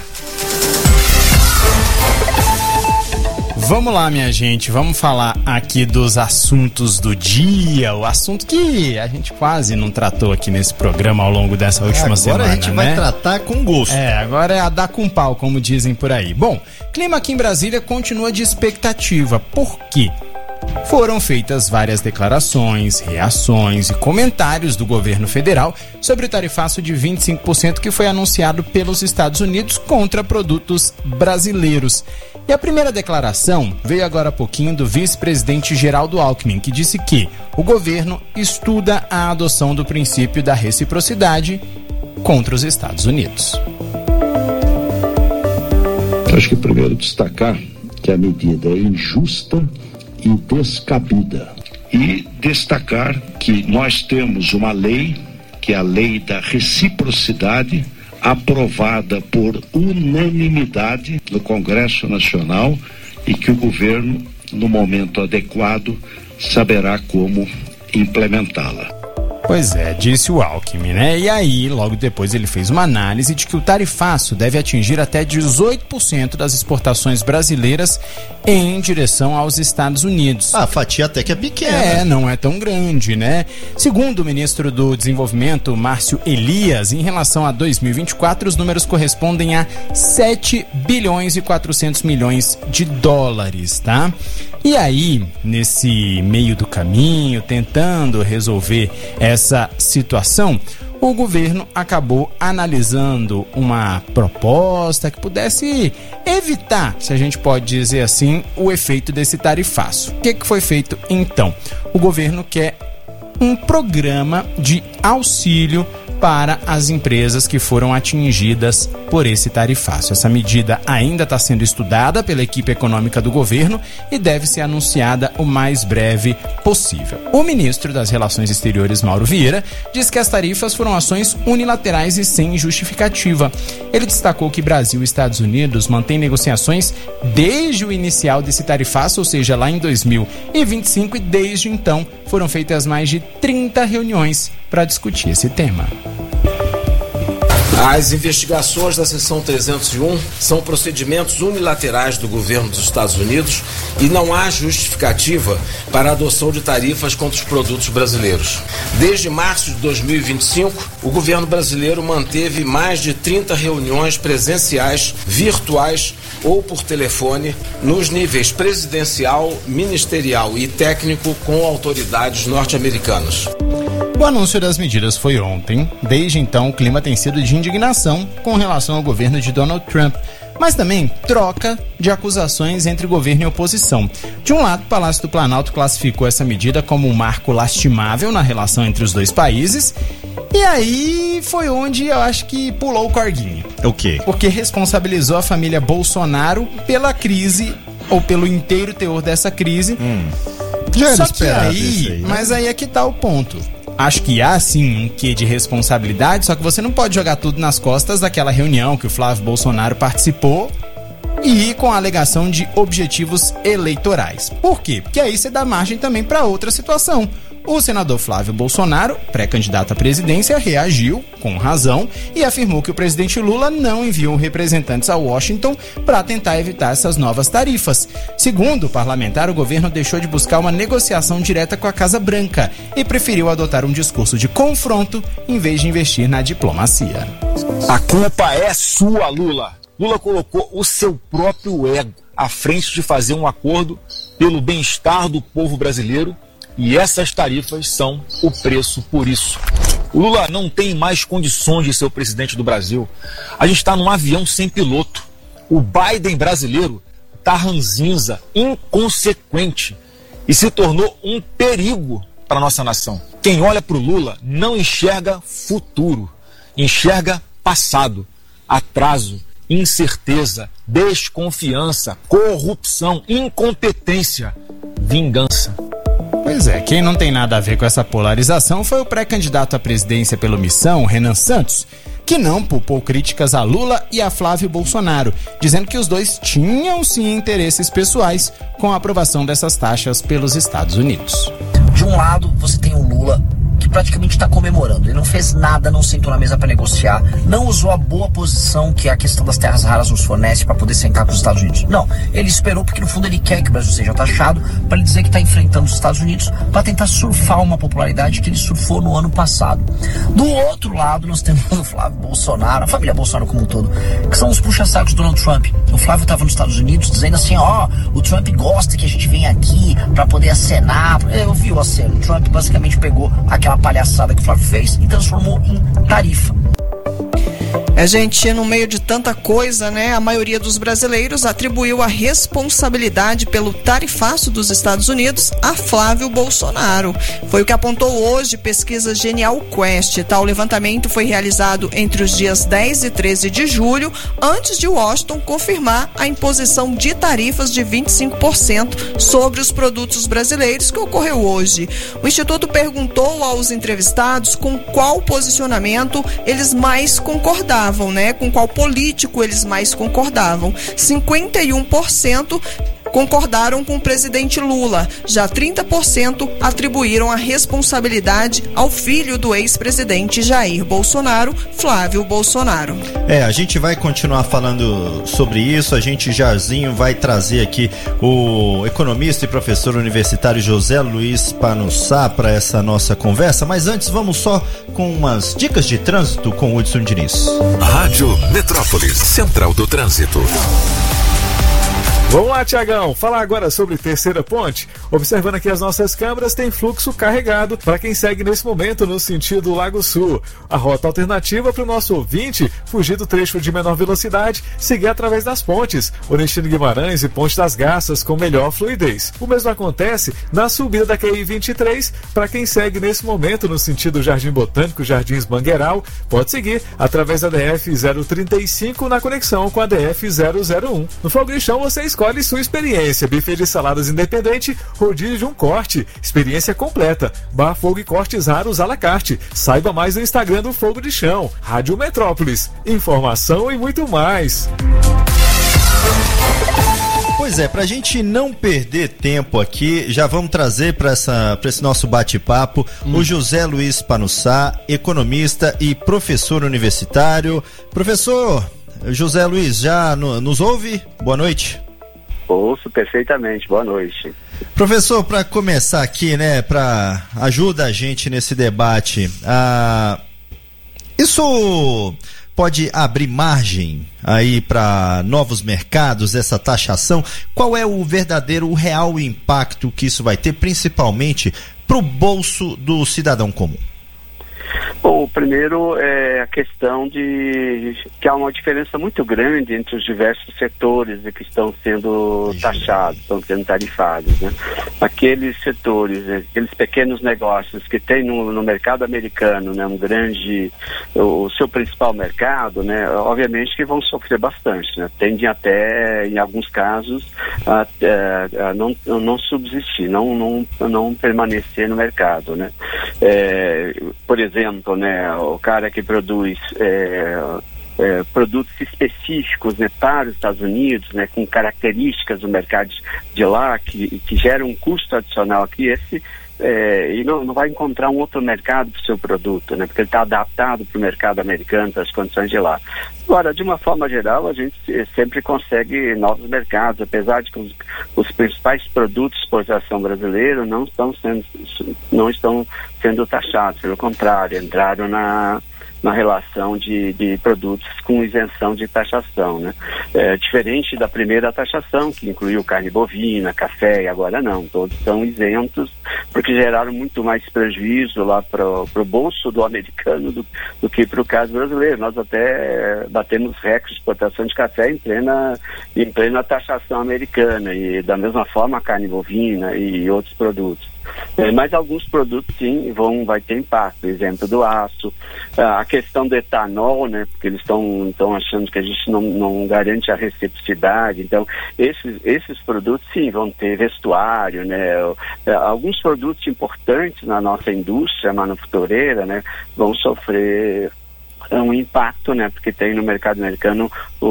Vamos lá, minha gente, vamos falar aqui dos assuntos do dia, o assunto que a gente quase não tratou aqui nesse programa ao longo dessa última semana, Agora a gente vai tratar com gosto. Agora é a dar com pau, como dizem por aí. Bom, clima aqui em Brasília continua de expectativa. Por quê? Foram feitas várias declarações, reações e comentários do governo federal sobre o tarifaço de 25% que foi anunciado pelos Estados Unidos contra produtos brasileiros. E a primeira declaração veio agora há pouquinho do vice-presidente Geraldo Alckmin, que disse que o governo estuda a adoção do princípio da reciprocidade contra os Estados Unidos. Acho que primeiro destacar que a medida é injusta e descabida. E destacar que nós temos uma lei, que é a lei da reciprocidade, aprovada por unanimidade no Congresso Nacional e que o governo, no momento adequado, saberá como implementá-la. Pois é, disse o Alckmin, né? E aí, logo depois ele fez uma análise de que o tarifaço deve atingir até 18% das exportações brasileiras em direção aos Estados Unidos. A fatia até que é pequena. Não é tão grande, né? Segundo o ministro do Desenvolvimento, Márcio Elias, em relação a 2024, os números correspondem a 7 bilhões e 400 milhões de dólares, tá? E aí, nesse meio do caminho, tentando resolver essa situação, o governo acabou analisando uma proposta que pudesse evitar, se a gente pode dizer assim, o efeito desse tarifaço. O que foi feito então? O governo quer um programa de auxílio para as empresas que foram atingidas por esse tarifaço. Essa medida ainda está sendo estudada pela equipe econômica do governo e deve ser anunciada o mais breve possível. O ministro das Relações Exteriores, Mauro Vieira, diz que as tarifas foram ações unilaterais e sem justificativa. Ele destacou que Brasil e Estados Unidos mantêm negociações desde o inicial desse tarifaço, ou seja, lá em 2025, e desde então foram feitas mais de 30 reuniões para discutir esse tema. As investigações da seção 301 são procedimentos unilaterais do governo dos Estados Unidos e não há justificativa para a adoção de tarifas contra os produtos brasileiros. Desde março de 2025, o governo brasileiro manteve mais de 30 reuniões presenciais, virtuais ou por telefone nos níveis presidencial, ministerial e técnico com autoridades norte-americanas. O anúncio das medidas foi ontem. Desde então, o clima tem sido de indignação com relação ao governo de Donald Trump, mas também troca de acusações entre governo e oposição. De um lado, o Palácio do Planalto classificou essa medida como um marco lastimável na relação entre os dois países, e aí foi onde eu acho que pulou o corguinho. O quê? Porque responsabilizou a família Bolsonaro pela crise, ou pelo inteiro teor dessa crise. Já era Só que esperado isso aí, né? Mas aí é que tá o ponto. Acho que há sim um quê de responsabilidade, só que você não pode jogar tudo nas costas daquela reunião que o Flávio Bolsonaro participou e com a alegação de objetivos eleitorais. Por quê? Porque aí você dá margem também para outra situação. O senador Flávio Bolsonaro, pré-candidato à presidência, reagiu, com razão, e afirmou que o presidente Lula não enviou representantes a Washington para tentar evitar essas novas tarifas. Segundo o parlamentar, o governo deixou de buscar uma negociação direta com a Casa Branca e preferiu adotar um discurso de confronto em vez de investir na diplomacia. A culpa é sua, Lula. Lula colocou o seu próprio ego à frente de fazer um acordo pelo bem-estar do povo brasileiro. E essas tarifas são o preço por isso. O Lula não tem mais condições de ser o presidente do Brasil. A gente está num avião sem piloto. O Biden brasileiro está ranzinza, inconsequente e se tornou um perigo para a nossa nação. Quem olha para o Lula não enxerga futuro, enxerga passado, atraso, incerteza, desconfiança, corrupção, incompetência, vingança. Pois é, quem não tem nada a ver com essa polarização foi o pré-candidato à presidência pela Missão, Renan Santos, que não poupou críticas a Lula e a Flávio Bolsonaro, dizendo que os dois tinham sim interesses pessoais com a aprovação dessas taxas pelos Estados Unidos. De um lado, você tem o Lula, que praticamente está comemorando. Ele não fez nada, não sentou na mesa para negociar, não usou a boa posição que a questão das terras raras nos fornece para poder sentar com os Estados Unidos. Não, ele esperou porque no fundo ele quer que o Brasil seja taxado para ele dizer que está enfrentando os Estados Unidos para tentar surfar uma popularidade que ele surfou no ano passado. Do outro lado, nós temos o Flávio Bolsonaro, a família Bolsonaro como um todo, que são os puxa-sacos do Donald Trump. O Flávio estava nos Estados Unidos dizendo assim, o Trump gosta que a gente venha aqui para poder acenar. Eu vi o aceno. O Trump basicamente pegou aquela palhaçada que o Flávio fez e transformou em tarifa. Gente, no meio de tanta coisa, né, a maioria dos brasileiros atribuiu a responsabilidade pelo tarifaço dos Estados Unidos a Flávio Bolsonaro. Foi o que apontou hoje pesquisa Genial Quest. O levantamento foi realizado entre os dias 10 e 13 de julho, antes de Washington confirmar a imposição de tarifas de 25% sobre os produtos brasileiros, que ocorreu hoje. O Instituto perguntou aos entrevistados com qual posicionamento eles mais concordavam, né? Com qual político eles mais concordavam. 51% concordaram com o presidente Lula. Já 30% atribuíram a responsabilidade ao filho do ex-presidente Jair Bolsonaro, Flávio Bolsonaro. A gente vai continuar falando sobre isso. A gente jazinho vai trazer aqui o economista e professor universitário José Luiz Panussá para essa nossa conversa, mas antes vamos só com umas dicas de trânsito com o Hudson Diniz. Rádio Metrópolis, Central do Trânsito. Vamos lá, Tiagão, falar agora sobre Terceira Ponte. Observando aqui as nossas câmeras, tem fluxo carregado para quem segue nesse momento no sentido Lago Sul. A rota alternativa para o nosso ouvinte fugir do trecho de menor velocidade, seguir através das pontes, Orestino Guimarães e Ponte das Garças com melhor fluidez. O mesmo acontece na subida da QI 23 para quem segue nesse momento no sentido Jardim Botânico, Jardins Mangueiral, pode seguir através da DF 035 na conexão com a DF 001. No Flogrichão você escolhe sua experiência, buffet de saladas independente, rodízio de um corte, experiência completa, bar, fogo e cortes raros à la carte. Saiba mais no Instagram do Fogo de Chão, Rádio Metrópolis, informação e muito mais. Pois é, pra gente não perder tempo aqui, já vamos trazer para esse nosso bate-papo o José Luiz Panussá, economista e professor universitário. Professor José Luiz, já nos ouve? Boa noite. Ouço perfeitamente, boa noite. Professor, para começar aqui, né, para ajuda a gente nesse debate, isso pode abrir margem aí para novos mercados, essa taxação? Qual é o verdadeiro, o real impacto que isso vai ter, principalmente para o bolso do cidadão comum? Bom, o primeiro é a questão de que há uma diferença muito grande entre os diversos setores que estão sendo taxados, estão sendo tarifados, né? Aqueles setores, aqueles pequenos negócios que tem no mercado americano, né, o seu principal mercado, né, obviamente que vão sofrer bastante, né? Tendem até, em alguns casos, a não subsistir, não permanecer no mercado, né? Por exemplo, né, o cara que produz produtos específicos, né, para os Estados Unidos, né, com características do mercado de lá que geram um custo adicional aqui, e não vai encontrar um outro mercado para o seu produto, né? Porque ele está adaptado para o mercado americano, para as condições de lá. Agora, de uma forma geral, a gente sempre consegue novos mercados, apesar de que os principais produtos de exportação brasileiro não estão sendo taxados, pelo contrário, entraram na relação de produtos com isenção de taxação, né? Diferente da primeira taxação, que incluiu carne bovina, café, e agora não, todos são isentos, porque geraram muito mais prejuízo lá para o bolso do americano do que para o caso brasileiro. Nós até batemos recordes de exportação de café em plena taxação americana, e da mesma forma a carne bovina e outros produtos. Mas alguns produtos sim vai ter impacto, exemplo do aço, a questão do etanol, né, porque eles estão achando que a gente não garante a reciprocidade, então esses produtos sim vão ter vestuário, né, alguns produtos importantes na nossa indústria manufatureira, né, vão sofrer um impacto, né, porque tem no mercado americano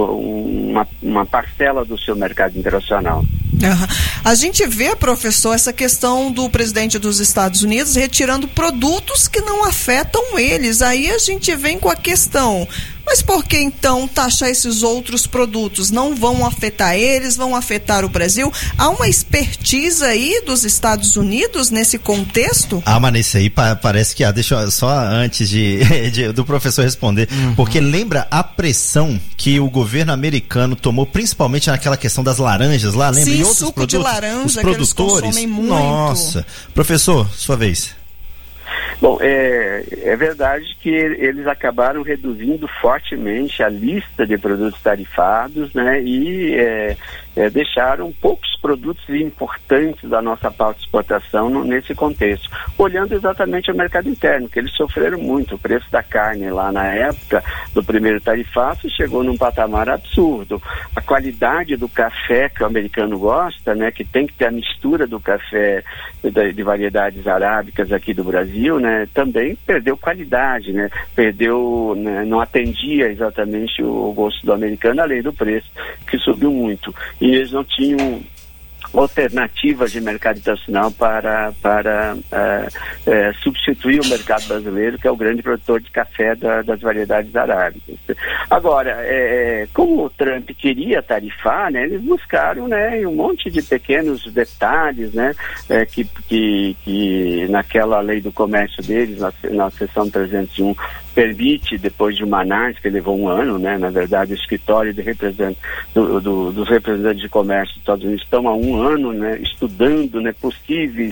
uma parcela do seu mercado internacional. A gente vê, professor, essa questão do presidente dos Estados Unidos retirando produtos que não afetam eles. Aí a gente vem com a questão, mas por que então taxar esses outros produtos? Não vão afetar eles, vão afetar o Brasil? Há uma expertise aí dos Estados Unidos nesse contexto? Mas nesse aí parece que deixa eu, só antes do professor responder, porque lembra a pressão que o governo americano tomou, principalmente naquela questão das laranjas lá, lembra? Sim, e outros suco produtos, de laranja os que produtores, eles consomem muito. Nossa, professor, sua vez. Bom, é verdade que eles acabaram reduzindo fortemente a lista de produtos tarifados, né, e deixaram poucos produtos importantes da nossa pauta de exportação nesse contexto, olhando exatamente o mercado interno, que eles sofreram muito. O preço da carne lá na época do primeiro tarifaço chegou num patamar absurdo. A qualidade do café que o americano gosta, né, que tem que ter a mistura do café de variedades arábicas aqui do Brasil, né, também perdeu qualidade, né, né, não atendia exatamente o gosto do americano, além do preço, que subiu muito. E eles não tinham alternativas de mercado internacional para substituir o mercado brasileiro, que é o grande produtor de café das variedades arábicas. Agora, como o Trump queria tarifar, né, eles buscaram, né, um monte de pequenos detalhes, né, que naquela lei do comércio deles, na seção 301, permite, depois de uma análise que levou um ano, né, na verdade o escritório de dos representantes de comércio dos Estados Unidos estão há um ano, né, estudando, né, possíveis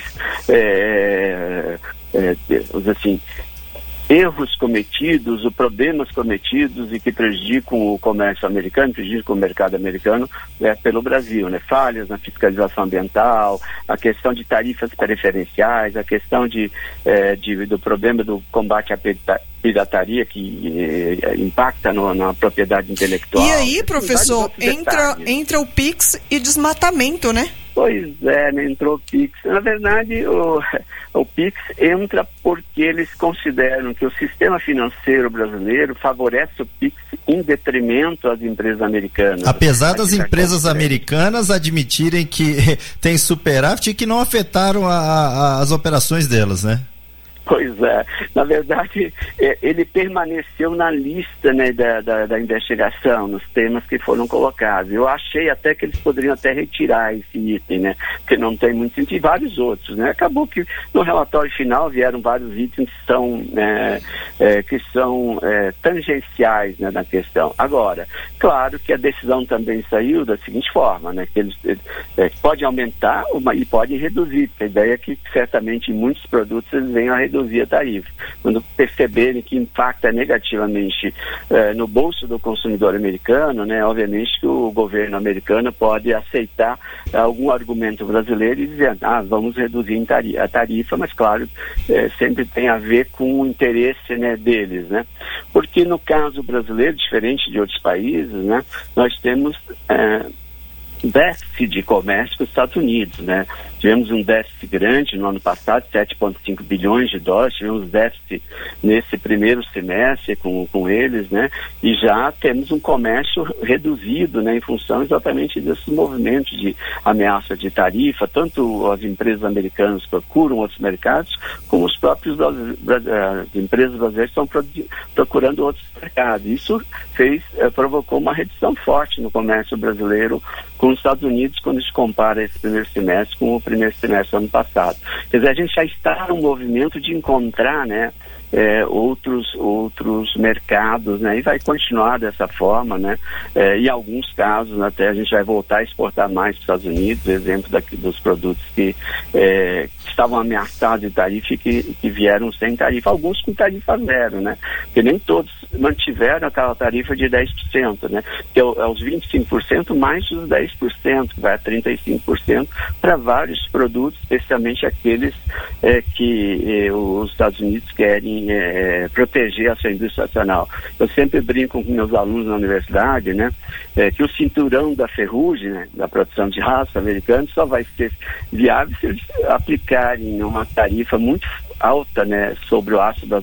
erros cometidos, ou problemas cometidos e que prejudicam o comércio americano, prejudicam o mercado americano pelo Brasil, né? Falhas na fiscalização ambiental, a questão de tarifas preferenciais, a questão do problema do combate à pirataria que impacta na propriedade intelectual. E aí, professor, entra o PIX e desmatamento, né? Pois é, entrou o PIX. Na verdade, o PIX entra porque eles consideram que o sistema financeiro brasileiro favorece o PIX em detrimento às empresas americanas. Apesar das empresas americanas admitirem que tem superávit e que não afetaram as operações delas, né? Pois é, na verdade ele permaneceu na lista, né, da investigação, nos temas que foram colocados. Eu achei até que eles poderiam até retirar esse item, né, porque não tem muito sentido, e vários outros, né. Acabou que no relatório final vieram vários itens que são tangenciais, né, na questão. Agora, claro que a decisão também saiu da seguinte forma, né, que eles pode aumentar e pode reduzir, porque a ideia é que certamente em muitos produtos eles venham a reduzir a tarifa. Quando perceberem que impacta negativamente no bolso do consumidor americano, né, obviamente que o governo americano pode aceitar algum argumento brasileiro e dizer, vamos reduzir a tarifa, mas claro, sempre tem a ver com o interesse, né, deles, né? Porque no caso brasileiro, diferente de outros países, né, nós temos déficit de comércio com os Estados Unidos, né? Tivemos um déficit grande no ano passado, 7,5 bilhões de dólares, tivemos déficit nesse primeiro semestre com eles, né? E já temos um comércio reduzido, né? Em função exatamente desses movimentos de ameaça de tarifa, tanto as empresas americanas procuram outros mercados, como os próprios as empresas brasileiras estão procurando outros mercados. Isso provocou uma redução forte no comércio brasileiro com os Estados Unidos quando se compara esse primeiro semestre com o primeiro semestre do ano passado. Quer dizer, a gente já está num movimento de encontrar, né, outros mercados, né, e vai continuar dessa forma, né, em alguns casos até a gente vai voltar a exportar mais para os Estados Unidos, exemplo dos produtos que estavam ameaçados de tarifa e que vieram sem tarifa, alguns com tarifa zero, né, porque nem todos mantiveram aquela tarifa de 10%, né, que é os 25% mais os 10%, que vai a 35% para vários produtos, especialmente aqueles que os Estados Unidos querem proteger a sua indústria nacional. Eu sempre brinco com meus alunos na universidade, né, que o cinturão da ferrugem, né, da produção de aço americano, só vai ser viável se eles aplicarem uma tarifa muito alta, né, sobre o aço das